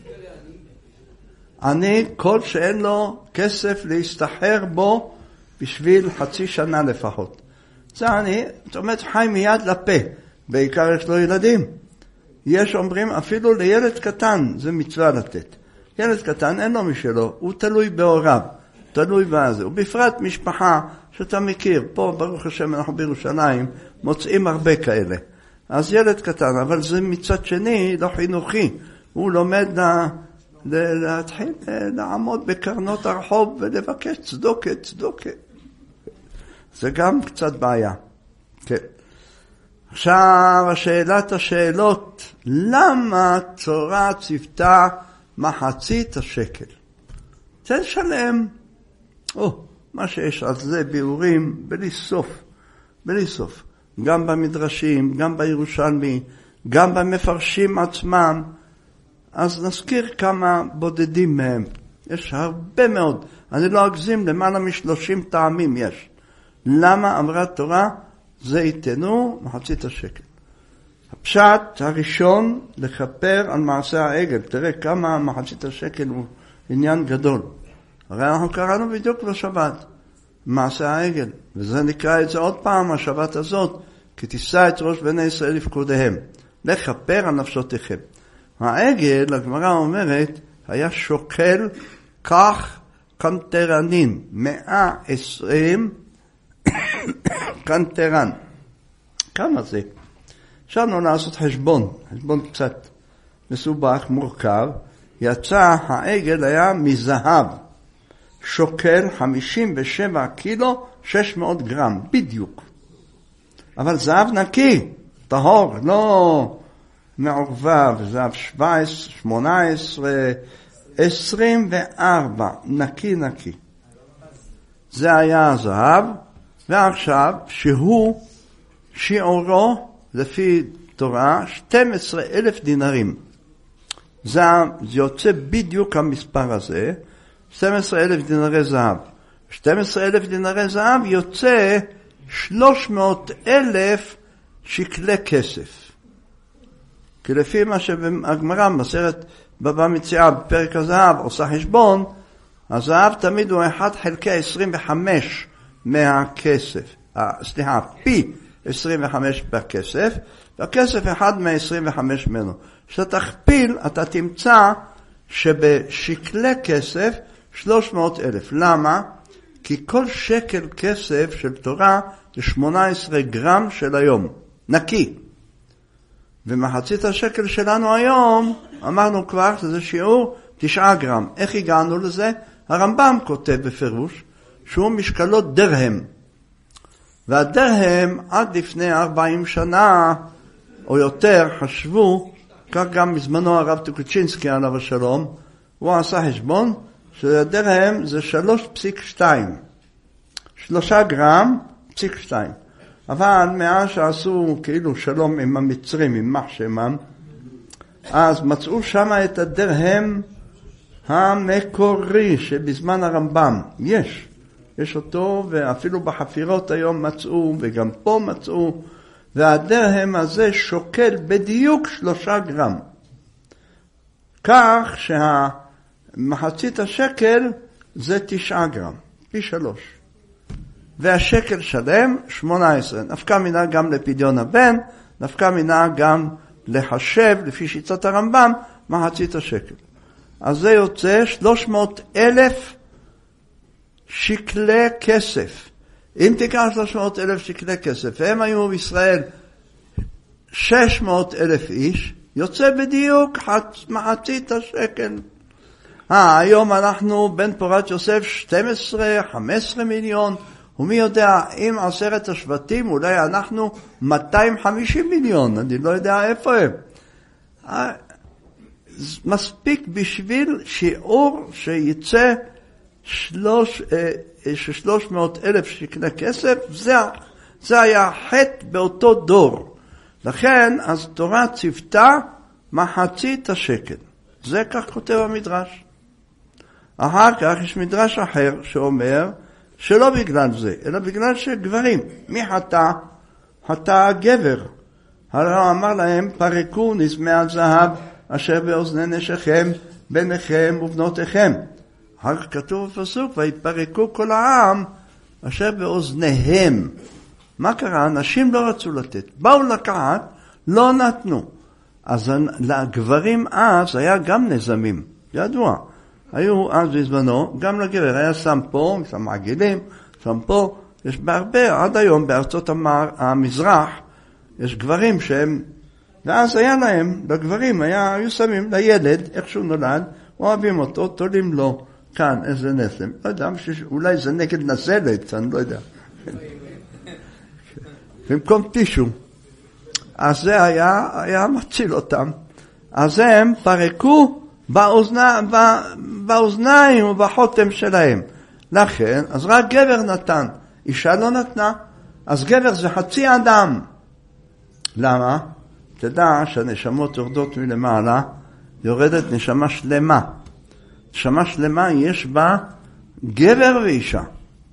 אני, כל שאין לו כסף להסתחר בו בשביל חצי שנה לפחות. זה אני, זאת אומרת, חי מיד לפה. בעיקר יש לו ילדים. יש אומרים אפילו לילד קטן, זה מצווה לתת. ילד קטן אין לו משלו, הוא תלוי בהוריו, תלוי בזה. ובפרט משפחה שאתה מכיר, פה ברוך השם אנחנו בירושלים, מוצאים הרבה כאלה. אז ילד קטן, אבל זה מצד שני לא חינוכי. הוא לומד להתחיל לעמוד בקרנות הרחוב ולבקש צדוקה. זה גם קצת בעיה. כן. עכשיו, שאלת השאלות, למה תורה ציוותה מחצית השקל? זה שלם. מה שיש על זה ביאורים בלי סוף. גם במדרשים, גם בירושלמי, גם במפרשים עצמם. אז נזכיר כמה בודדים מהם. יש הרבה מאוד. אני לא אגזים, למעלה מ30 טעמים יש. למה אמרה תורה? זה ייתנו מחצית השקל. הפשט הראשון לכפר על מעשה העגל. תראה כמה מחצית השקל הוא עניין גדול. הרי אנחנו קראנו בדיוק בשבת מעשה העגל. וזה נקרא את זה עוד פעם, השבת הזאת, כי תישא את ראש בני ישראל לפקודיהם. לכפר על נפשותיכם. העגל, הגמרא אומרת, היה שוקל כך קנטרנין, 120 קנטרן. כמה זה? אפשרנו לעשות חשבון קצת מסובך, מורכב. יצא העגל היה מזהב, שוקל 57 קילו, 600 גרם, בדיוק. אבל זהב נקי, טהור, לא מעורבב, זהב 17, 18, 24, נקי. זה היה הזהב, ועכשיו שהוא שיעורו לפי תורה 12,000 דינרים. זה יוצא בדיוק המספר הזה, 12,000 דינרי זהב. 12,000 דינרי זהב יוצא 300,000 שקלי כסף. כי לפי מה שהגמרא מסרת בבא מציעא בפרק הזהב עושה חשבון, הזהב תמיד הוא 1 חלקי 25 מהכסף. פי 25 בכסף, והכסף 1 מה-25 ממנו. כשאתה תכפיל, אתה תמצא שבשקלי כסף 300,000. למה? כי כל שקל כסף של תורה זה 18 גרם של היום, נקי. ומחצית השקל שלנו היום, אמרנו כבר, זה שיעור 9 גרם. איך הגענו לזה? הרמב"ם כותב בפירוש שהוא משקלו דרהם. והדרהם עד לפני 40 שנה או יותר חשבו, כך גם בזמנו הרב טוקוצינסקי עליו השלום, הוא עשה חשבון שהדרהם זה 3.2, 3 גרם, 3.2. אבל מאז שעשו כאילו שלום עם המצרים, עם מחשמם, אז מצאו שם את הדרהם המקורי שבזמן הרמב"ם. יש אותו, ואפילו בחפירות היום מצאו, וגם פה מצאו, והדרהם הזה שוקל בדיוק 3 גרם. כך שהמחצית השקל זה 9 גרם, פי 3. והשקל שלם 18. נפקא מינה גם לפדיון הבן, נפקא מינה גם לחשב, לפי שיטת הרמב"ם, מחצית השקל. אז זה יוצא 300,000 שקלי כסף. אם תיקח 300,000 שקלי כסף, והם היו בישראל 600,000 איש, יוצא בדיוק מחצית השקל. היום אנחנו בן פורת יוסף 12, 15 מיליון, ומי יודע, אם 10 השבטים, אולי אנחנו 250 מיליון, אני לא יודע איפה הם. מספיק בשביל שיעור שיצא 300,000 שקלי כסף, זה היה חטא באותו דור. לכן, אז תורה ציוותה מחצית השקל. זה כך כותב המדרש. אחר כך יש מדרש אחר שאומר שלא בגלל זה, אלא בגלל שגברים. מי חטא? חטא הגבר. הרי אמר להם, פרקו נזמי הזהב אשר באוזני נשיכם, בניכם ובנותיכם. אחר כך כתוב בפסוק, ויפרקו כל העם אשר באוזניהם. מה קרה? אנשים לא רצו לתת. באו לקחת, לא נתנו. אז לגברים אז היה גם נזמים, ידוע. היו אז בזמנו, גם לגבר היה שם פה, שם עגילים, שם פה. יש בהרבה, עד היום בארצות המזרח, יש גברים שהם, ואז היה להם, לגברים היו שמים לילד, איך שהוא נולד, אוהבים אותו, תולים לו כאן איזה נסם. לא יודע, אולי זה נגד נזלת, אני לא יודע. במקום טישו. אז זה היה מציל אותם. אז הם פרקו באוזניים ובחותם שלהם. לכן, אז רק גבר נתן, אישה לא נתנה. אז גבר זה חצי אדם. למה? תדע שהנשמות יורדות מלמעלה, יורדת נשמה שלמה. נשמה שלמה יש בה גבר ואישה.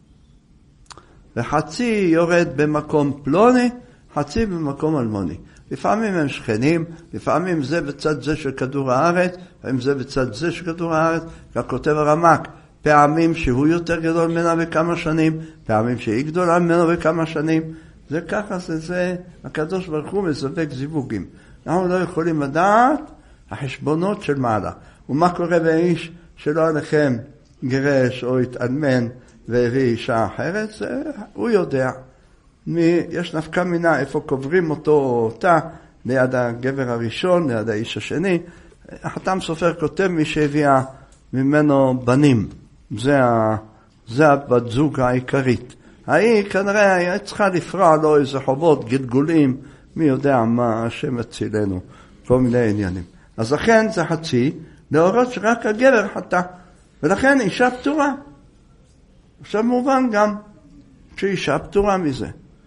וחצי יורד במקום פלוני, חצי במקום אלמוני. לפעמים הם שכנים, לפעמים זה בצד זה של כדור הארץ, לפעמים זה בצד זה של כדור הארץ, כך כותב הרמ"ק, פעמים שהוא יותר גדול ממנה בכמה שנים, פעמים שהיא גדולה ממנו בכמה שנים, זה ככה, זה הקדוש ברוך הוא מספק זיווגים. אנחנו לא יכולים לדעת החשבונות של מעלה. ומה קורה באיש שלא עליכם גירש או התאלמן והביא אישה אחרת, הוא יודע. יש נפקא מינה איפה קוברים אותו או אותה, ליד הגבר הראשון, ליד האיש השני. החתם סופר כותב מי שהביאה ממנו בנים. זה הבת זוג העיקרית. היא כנראה היה צריכה לפרוע לו איזה חובות, גלגולים, מי יודע מה השם מצילנו, כל מיני עניינים. אז לכן זה חצי, להורות שרק הגבר חטא, ולכן אישה פטורה. עכשיו מובן גם שאישה פטורה מזה.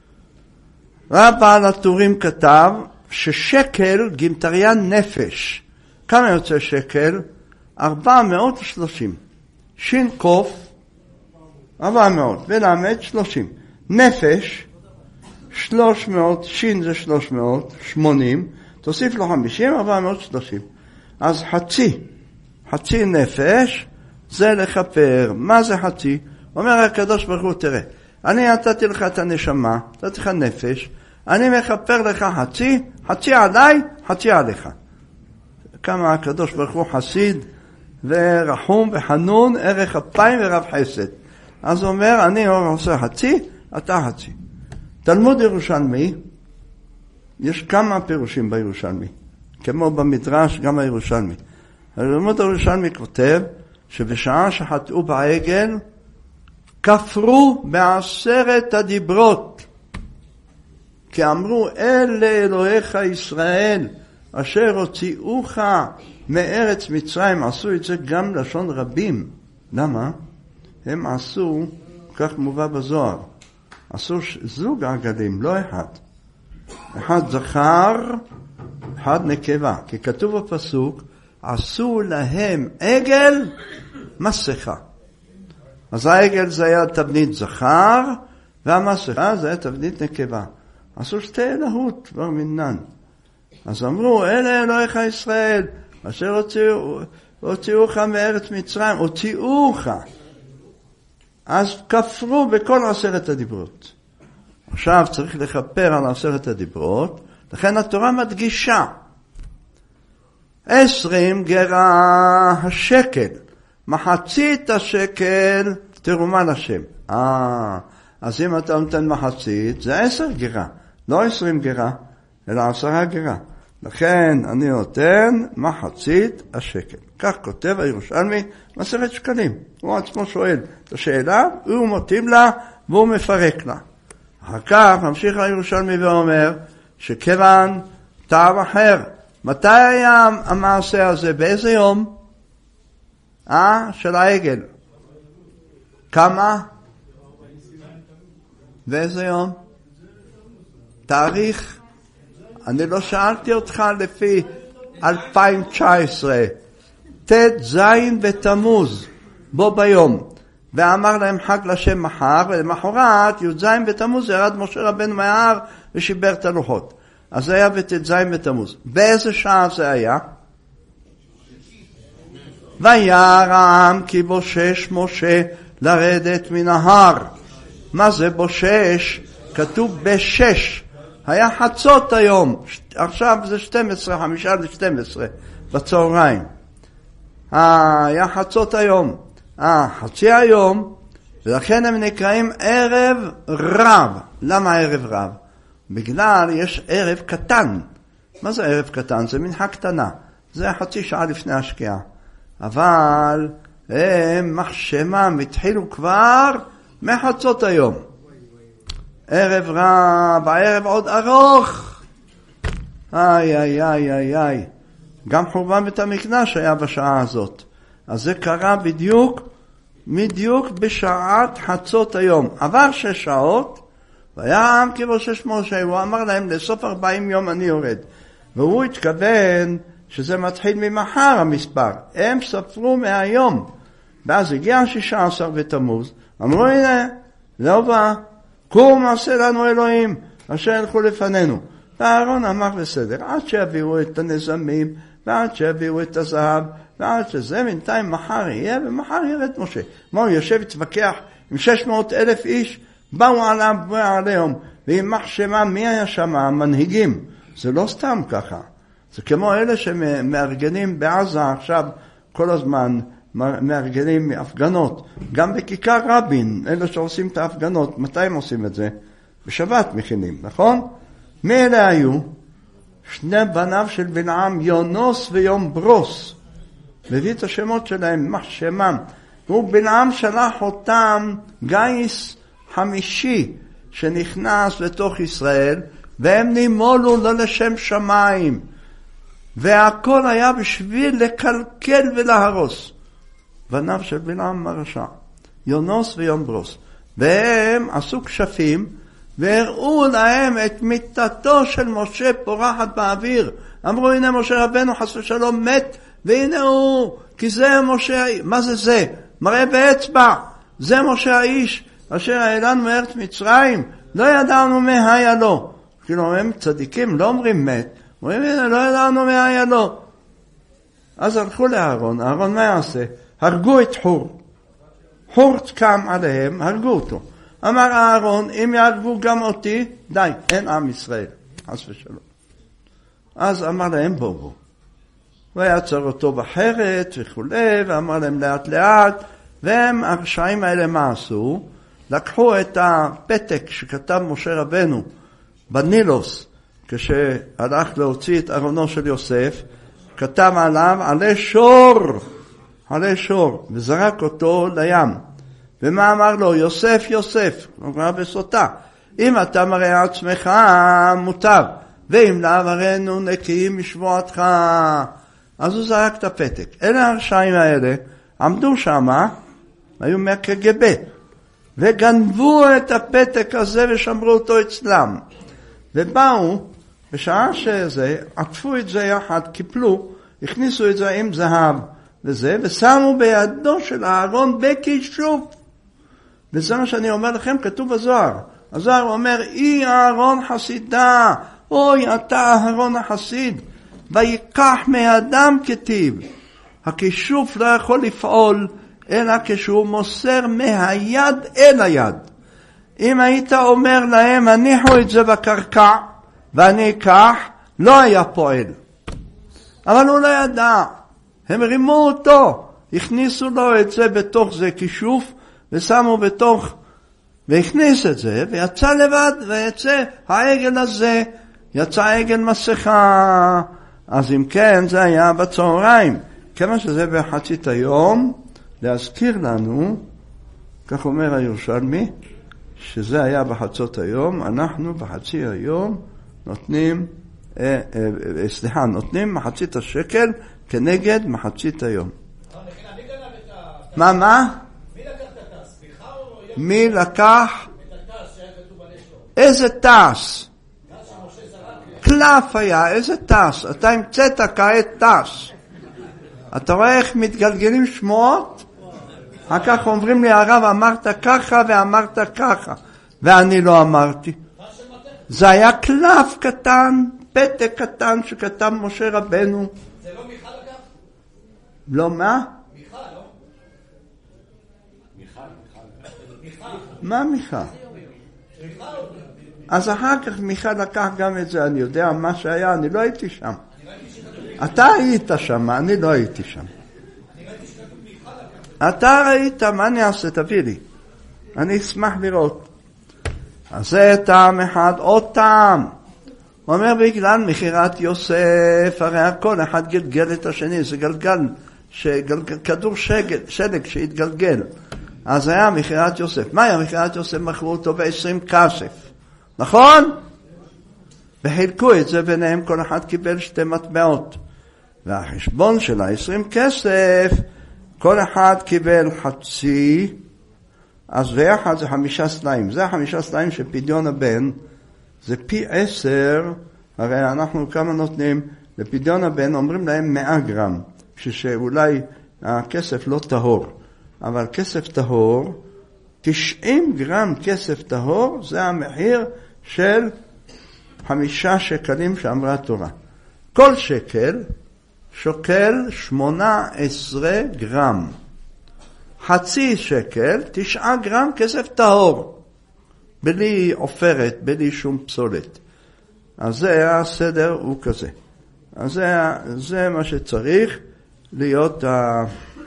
בעל הטורים כתב ששקל גימטריין נפש. כמה יוצא שקל? 430. שין קוף 400 ולמד 30. נפש 300, שין זה 380, תוסיף לו 50, 430. אז חצי נפש זה לכפר. מה זה חצי? אומר הקדוש ברוך הוא, תראה, אני נתתי לך את הנשמה, נתתי לך נפש, אני מכפר לך חצי עליי, חצי עליך. כמה הקדוש ברוך הוא חסיד ורחום וחנון, ערך אפיים ורב חסד. אז הוא אומר, אני עושה חצי, אתה חצי. תלמוד ירושלמי, יש כמה פירושים בירושלמי, כמו במדרש גם הירושלמי. תלמוד ירושלמי כותב שבשעה שחטאו בעגל, כפרו ב10 הדיברות. כי אמרו, אלה אלוהיך ישראל, אשר הוציאוך מארץ מצרים. עשו את זה גם לשון רבים. למה? הם עשו, כך מובא בזוהר, עשו זוג עגלים, לא אחד. אחד זכר, אחד נקבה. כי כתוב בפסוק, עשו להם עגל מסכה. אז העגל זה היה תבנית זכר, והמסכה זה היה תבנית נקבה. עשו שתי אלוהות כבר מינן. אז אמרו, אלה אלוהיך ישראל, אשר הוציאוך מארץ מצרים, הוציאוך. אז כפרו בכל 10 הדיברות. עכשיו צריך לכפר על 10 הדיברות, לכן התורה מדגישה. 20 גרה השקל, מחצית השקל תרומה לשם. אז אם אתה נותן מחצית, זה 10 גרה, לא 20 גרה, אלא 10 גרה. לכן אני נותן מחצית השקל. כך כותב הירושלמי מסכת שקלים. הוא עצמו שואל את השאלה, הוא מתאים לה והוא מפרק לה. אחר כך ממשיך הירושלמי ואומר שכיוון טעם אחר. מתי היה המעשה הזה? באיזה יום? של העגל. כמה? באיזה יום? תאריך? אני לא שאלתי אותך לפי 2019. ת' בתמוז, בו ביום. ואמר להם חג לשם מחר, ולמחרת י' בתמוז ירד משה רבנו מההר ושיבר את הלוחות. אז זה היה בת' בתמוז. באיזה שעה זה היה? וירא העם כי בושש משה לרדת מן ההר. מה זה בושש? כתוב בשש. היה חצות היום. עכשיו זה 12, 5:12 בצהריים. היה חצות היום. חצי היום, ולכן הם נקראים ערב רב. למה ערב רב? בגלל יש ערב קטן. מה זה ערב קטן? זה מנחה קטנה. זה חצי שעה לפני השקיעה. אבל הם מחשמם התחילו כבר מחצות היום. ערב רב, הערב עוד ארוך. איי. גם חורבן בית המקדש היה בשעה הזאת. אז זה קרה בדיוק בשעת חצות היום. עבר 6 שעות, והיה העם כבושש משה, הוא אמר להם לסוף 40 יום אני יורד. והוא התכוון שזה מתחיל ממחר המספר. הם ספרו מהיום. ואז הגיע 16 בתמוז, אמרו הנה, לא בא, קום עשה לנו אלוהים, אשר ילכו לפנינו. ואהרון אמר בסדר, עד שיביאו את הנזמים, ועד שיביאו את הזהב, ועד שזה בינתיים מחר יהיה, ומחר ירד משה. מה הוא יושב התווכח עם 600,000 איש, באו עליו ועליהם, ועם מחשמה מי היה שם? המנהיגים. זה לא סתם ככה. זה כמו אלה שמארגנים בעזה עכשיו כל הזמן מארגנים הפגנות, גם בכיכר רבין, אלה שעושים את ההפגנות, מתי הם עושים את זה? בשבת מכינים, נכון? מי אלה היו? שני בניו של בלעם, יונוס ויומברוס. מביא את השמות שלהם, מה שמם. הוא בלעם שלח אותם גיס חמישי שנכנס לתוך ישראל, והם נימולו לא לשם שמיים. והכל היה בשביל לקלקל ולהרוס. בניו של בלעם הרשע, יונוס ויומברוס. והם עשו כשפים, והראו להם את מיתתו של משה פורחת באוויר. אמרו, הנה משה רבנו חס ושלום מת, והנה הוא, כי זה משה, מה זה זה? מראה באצבע, זה משה האיש, אשר העלנו מארץ מצרים, לא ידענו מה היה לו. כאילו הם צדיקים, לא אומרים מת, אומרים, הנה, לא ידענו מה היה לו. אז הלכו לאהרון, אהרון מה יעשה? הרגו את חור. חור קם עליהם, הרגו אותו. אמר אהרון, אם יהרגו גם אותי, די, אין עם ישראל, חס ושלום. אז אמר להם, בואו. ויצר אותו בחרת וכו', ואמר להם לאט לאט, והם הרשעים האלה מה עשו? לקחו את הפתק שכתב משה רבנו בנילוס, כשהלך להוציא את ארונו של יוסף, כתב עליו עלי שור, וזרק אותו לים. ומה אמר לו? יוסף, יוסף, הוא אמר בסוטה, אם אתה מראה עצמך מוטב, ואם לעברנו נקיים משבועתך. אז הוא זרק את הפתק. אלה הרשעים האלה עמדו שם, היו מהקג"ב, וגנבו את הפתק הזה ושמרו אותו אצלם. ובאו, בשעה שזה, עטפו את זה יחד, קיפלו, הכניסו את זה עם זהב וזה, ושמו בידו של אהרון בכישוף. וזה מה שאני אומר לכם, כתוב בזוהר. הזוהר אומר, אי אהרון חסידה, אוי אתה אהרון החסיד, ויקח מאדם כתיב. הכישוף לא יכול לפעול, אלא כשהוא מוסר מהיד אל היד. אם היית אומר להם, הניחו את זה בקרקע, ואני אקח, לא היה פועל. אבל הוא לא ידע. הם רימו אותו, הכניסו לו את זה בתוך זה כישוף, ושמו בתוך, והכניס את זה, ויצא לבד, ויצא העגל הזה, יצא עגל מסכה. אז אם כן, זה היה בצהריים. כמה שזה בחצית היום, להזכיר לנו, כך אומר הירושלמי, שזה היה בחצות היום, אנחנו בחצי היום נותנים, נותנים מחצית השקל כנגד מחצית היום. מה? מי לקח? איזה טס? קלף היה, איזה טס? אתה המצאת כעת טס. אתה רואה איך מתגלגלים שמועות? אחר כך אומרים לי, הרב, אמרת ככה ואמרת ככה, ואני לא אמרתי. זה היה קלף קטן, פתק קטן שכתב משה רבנו. זה לא מיכל לקח? לא מה? מיכל, לא? מיכל. מה מיכל? אז אחר כך מיכל לקח גם את זה, אני יודע מה שהיה, אני לא הייתי שם. אתה היית שם, אני לא הייתי שם. אתה ראית, מה אני אעשה? תביא לי. אני אשמח לראות. אז זה טעם אחד, עוד טעם. הוא אומר, בגלל מחירת יוסף, הרי הכל אחד גלגל את השני, זה גלגל, כדור שלג שהתגלגל. אז היה מחירת יוסף. מה היה מחירת יוסף? מכרו אותו ב-20 כסף. נכון? וחילקו את זה ביניהם, כל אחד קיבל 2 מטבעות. והחשבון של 20 כסף, כל אחד קיבל חצי, אז ביחד זה 5 סלעים. זה 5 סלעים של פדיון הבן, זה פי 10, הרי אנחנו כמה נותנים, לפדיון הבן אומרים להם 100 גרם, שאולי הכסף לא טהור, אבל כסף טהור, 90 גרם כסף טהור, זה המחיר של 5 שקלים שאמרה התורה. כל שקל שוקל 18 גרם. חצי שקל, 9 גרם כסף טהור. בלי עופרת, בלי שום פסולת. אז זה הסדר, הוא כזה. אז זה מה שצריך להיות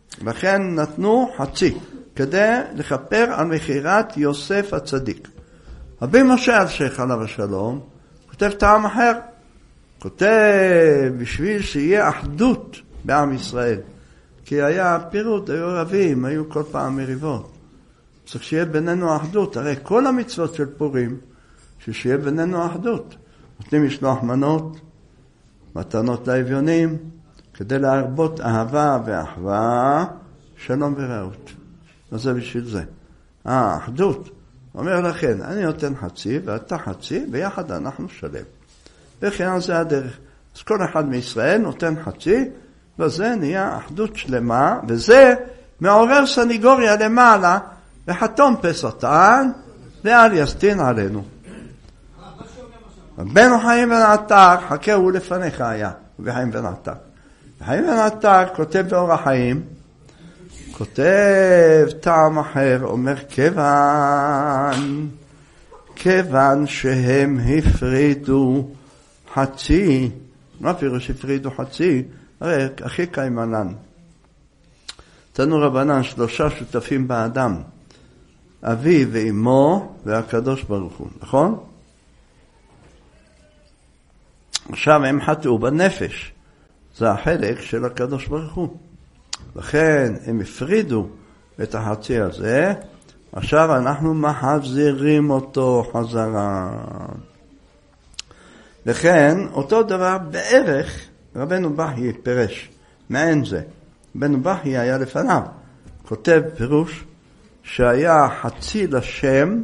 לכן נתנו חצי, כדי לכפר על מכירת יוסף הצדיק. רבי משה אלשיך עליו השלום, כותב טעם אחר. כותב בשביל שיהיה אחדות בעם ישראל. כי היה פירוד, היו רבים, היו כל פעם מריבות. צריך שיהיה בינינו אחדות. הרי כל המצוות של פורים, שיהיה בינינו אחדות. נותנים משלוח מנות, מתנות לאביונים, כדי להרבות אהבה ואחווה, שלום ורעות. אז זה בשביל זה. אחדות. אומר לכן, אני נותן חצי ואתה חצי, ביחד אנחנו שלם. וכן זה הדרך. אז כל אחד מישראל נותן חצי, וזה נהיה אחדות שלמה, וזה מעורר סניגוריה למעלה, וחתום פסוטן, ואל יסטין עלינו. בן חיים בן עטר, חכה הוא לפניך היה, וחיים בן עטר. וחיים בן עטר כותב באור החיים, כותב טעם אחר, אומר כיוון שהם הפרידו חצי, מה פירוש הפרידו חצי? הרי אחי קיימנן. תנו רבנן 3 שותפים באדם, אבי ואמו והקדוש ברוך הוא, נכון? עכשיו הם חטאו בנפש, זה החלק של הקדוש ברוך הוא. לכן הם הפרידו את החצי הזה, עכשיו אנחנו מחזירים אותו חזרה. לכן אותו דבר בערך רבנו בכי פירש, מעין זה. רבנו בכי היה לפניו, כותב פירוש שהיה חצי לשם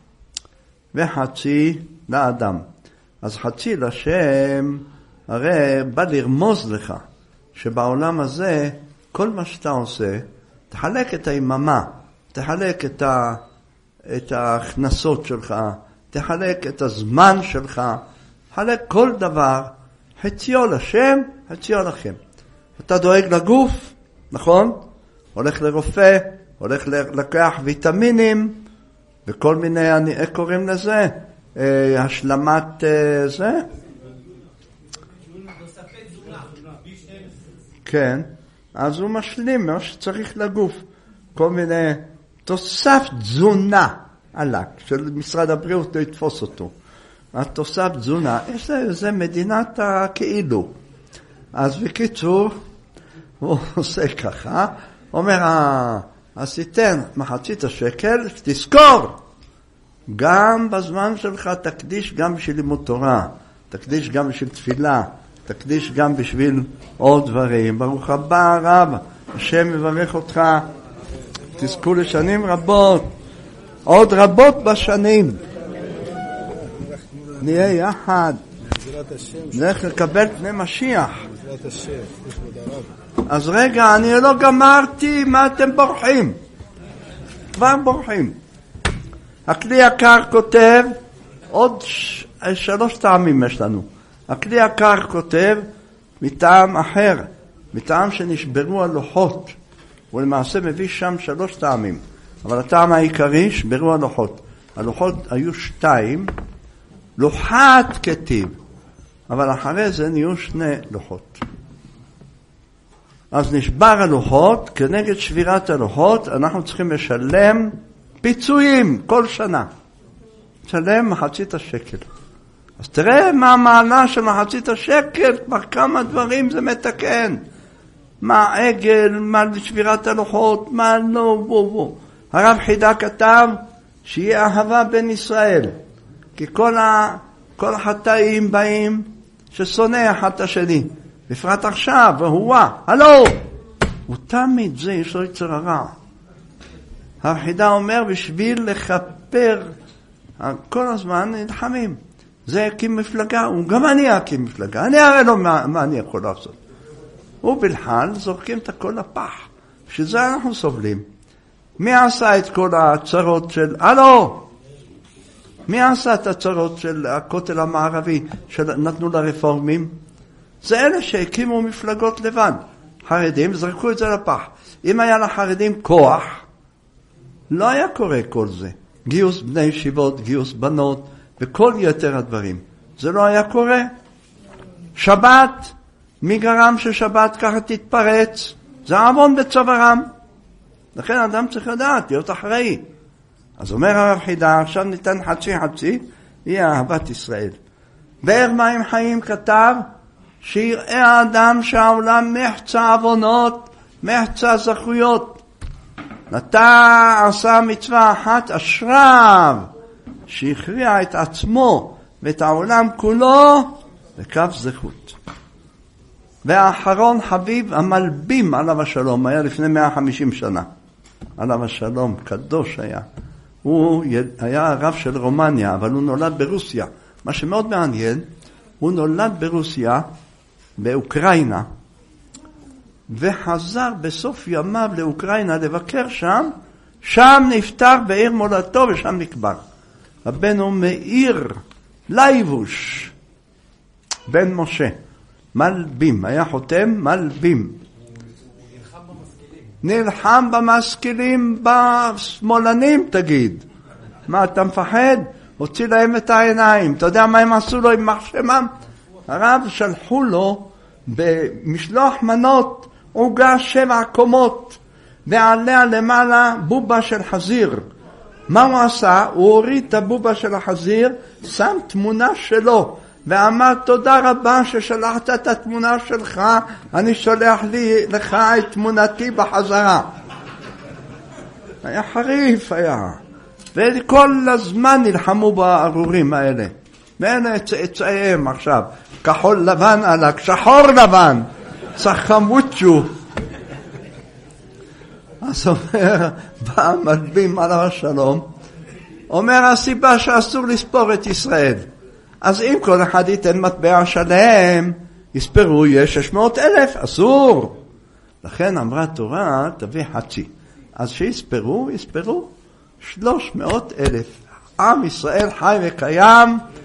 וחצי לאדם. אז חצי לשם הרי בא לרמוז לך שבעולם הזה כל מה שאתה עושה, תחלק את היממה, תחלק את ההכנסות שלך, תחלק את הזמן שלך, תחלק כל דבר, חציו לשם, חציו לכם. אתה דואג לגוף, נכון? הולך לרופא, הולך לקח ויטמינים, וכל מיני, איך קוראים לזה? השלמת זה? כן, אז הוא משלים מה שצריך לגוף. כל מיני תוסף תזונה עלק, של משרד הבריאות לא יתפוס אותו. התוסף תזונה, זה מדינת הכאילו. אז בקיצור, הוא עושה ככה, אומר, אז תיתן מחצית השקל, תזכור, גם בזמן שלך תקדיש גם בשביל לימוד תורה, תקדיש גם בשביל תפילה, תקדיש גם בשביל עוד דברים. ברוך הבא הרב, השם מברך אותך, תזכו לשנים רבות, עוד רבות בשנים. נהיה יחד, נלך לקבל פני משיח. אז רגע, אני לא גמרתי, מה אתם בורחים? כבר בורחים. הכלי יקר כותב, עוד 3 טעמים יש לנו. הכלי יקר כותב מטעם אחר, מטעם שנשברו הלוחות. הוא למעשה מביא שם 3 טעמים. אבל הטעם העיקרי, שברו הלוחות. הלוחות היו 2, לוחת כתיב. אבל אחרי זה נהיו 2 לוחות. אז נשבר הלוחות, כנגד שבירת הלוחות, אנחנו צריכים לשלם פיצויים כל שנה. לשלם מחצית השקל. אז תראה מה המעלה של מחצית השקל, כבר כמה דברים זה מתקן. מה עגל, מה שבירת הלוחות, מה לא, הרב חידה כתב שיהיה אהבה בין ישראל. כי כל החטאים באים ששונא אחד את השני. בפרט עכשיו, הלו! הוא תמיד זה, יש לו יצר הרע. הרחידה אומר, בשביל לכפר, כל הזמן נלחמים. זה יקים מפלגה, גם אני אקים מפלגה. אני הרי לא מה אני יכול לעשות. ובלחל זורקים את הכל לפח. בשביל זה אנחנו סובלים. מי עשה את כל הצרות של, מי עשה את הצרות של הכותל המערבי שנתנו לרפורמים? זה אלה שהקימו מפלגות לבד. חרדים זרקו את זה לפח. אם היה לחרדים כוח, לא היה קורה כל זה. גיוס בני ישיבות, גיוס בנות, וכל יתר הדברים. זה לא היה קורה. שבת, מי גרם ששבת ככה תתפרץ? זה עוון בצווארם. לכן אדם צריך לדעת, להיות אחראי. אז אומר הרב חידה, עכשיו ניתן חצי, יהיה אהבת ישראל. באר מים חיים כתב, שיראה האדם שהעולם מחצה עוונות, מחצה זכויות. נטע עשה מצווה אחת, אשריו, שהכריע את עצמו ואת העולם כולו לקו זכות. והאחרון חביב המלבים עליו השלום, היה לפני 150 שנה. עליו השלום, קדוש היה. הוא היה הרב של רומניה, אבל הוא נולד ברוסיה. מה שמאוד מעניין, הוא נולד ברוסיה, באוקראינה, וחזר בסוף ימיו לאוקראינה לבקר שם, שם נפטר בעיר מולדתו ושם נקבר. רבנו מאיר לייבוש, בן משה, מלבים, היה חותם מלבים. נלחם במשכילים, בשמאלנים תגיד. מה אתה מפחד? הוציא להם את העיניים. אתה יודע מה הם עשו לו עם מחשמם? הרב שלחו לו במשלוח מנות עוגה 7 קומות, ועליה למעלה בובה של חזיר. מה הוא עשה? הוא הוריד את הבובה של החזיר, שם תמונה שלו, ואמר תודה רבה ששלחת את התמונה שלך, אני שולח לך את תמונתי בחזרה. היה חריף היה. וכל הזמן נלחמו בארורים האלה. ואלה צאצאיהם עכשיו. כחול לבן עלק, שחור לבן. צחמוצ'ו. אז אומר, בא מלבים עליו השלום, אומר הסיבה שאסור לספור את ישראל. אז אם כל אחד ייתן מטבע שלם, יספרו, יש 600,000, אסור. לכן אמרה התורה, תביא חצי. אז שיספרו, 300,000. עם ישראל חי וקיים,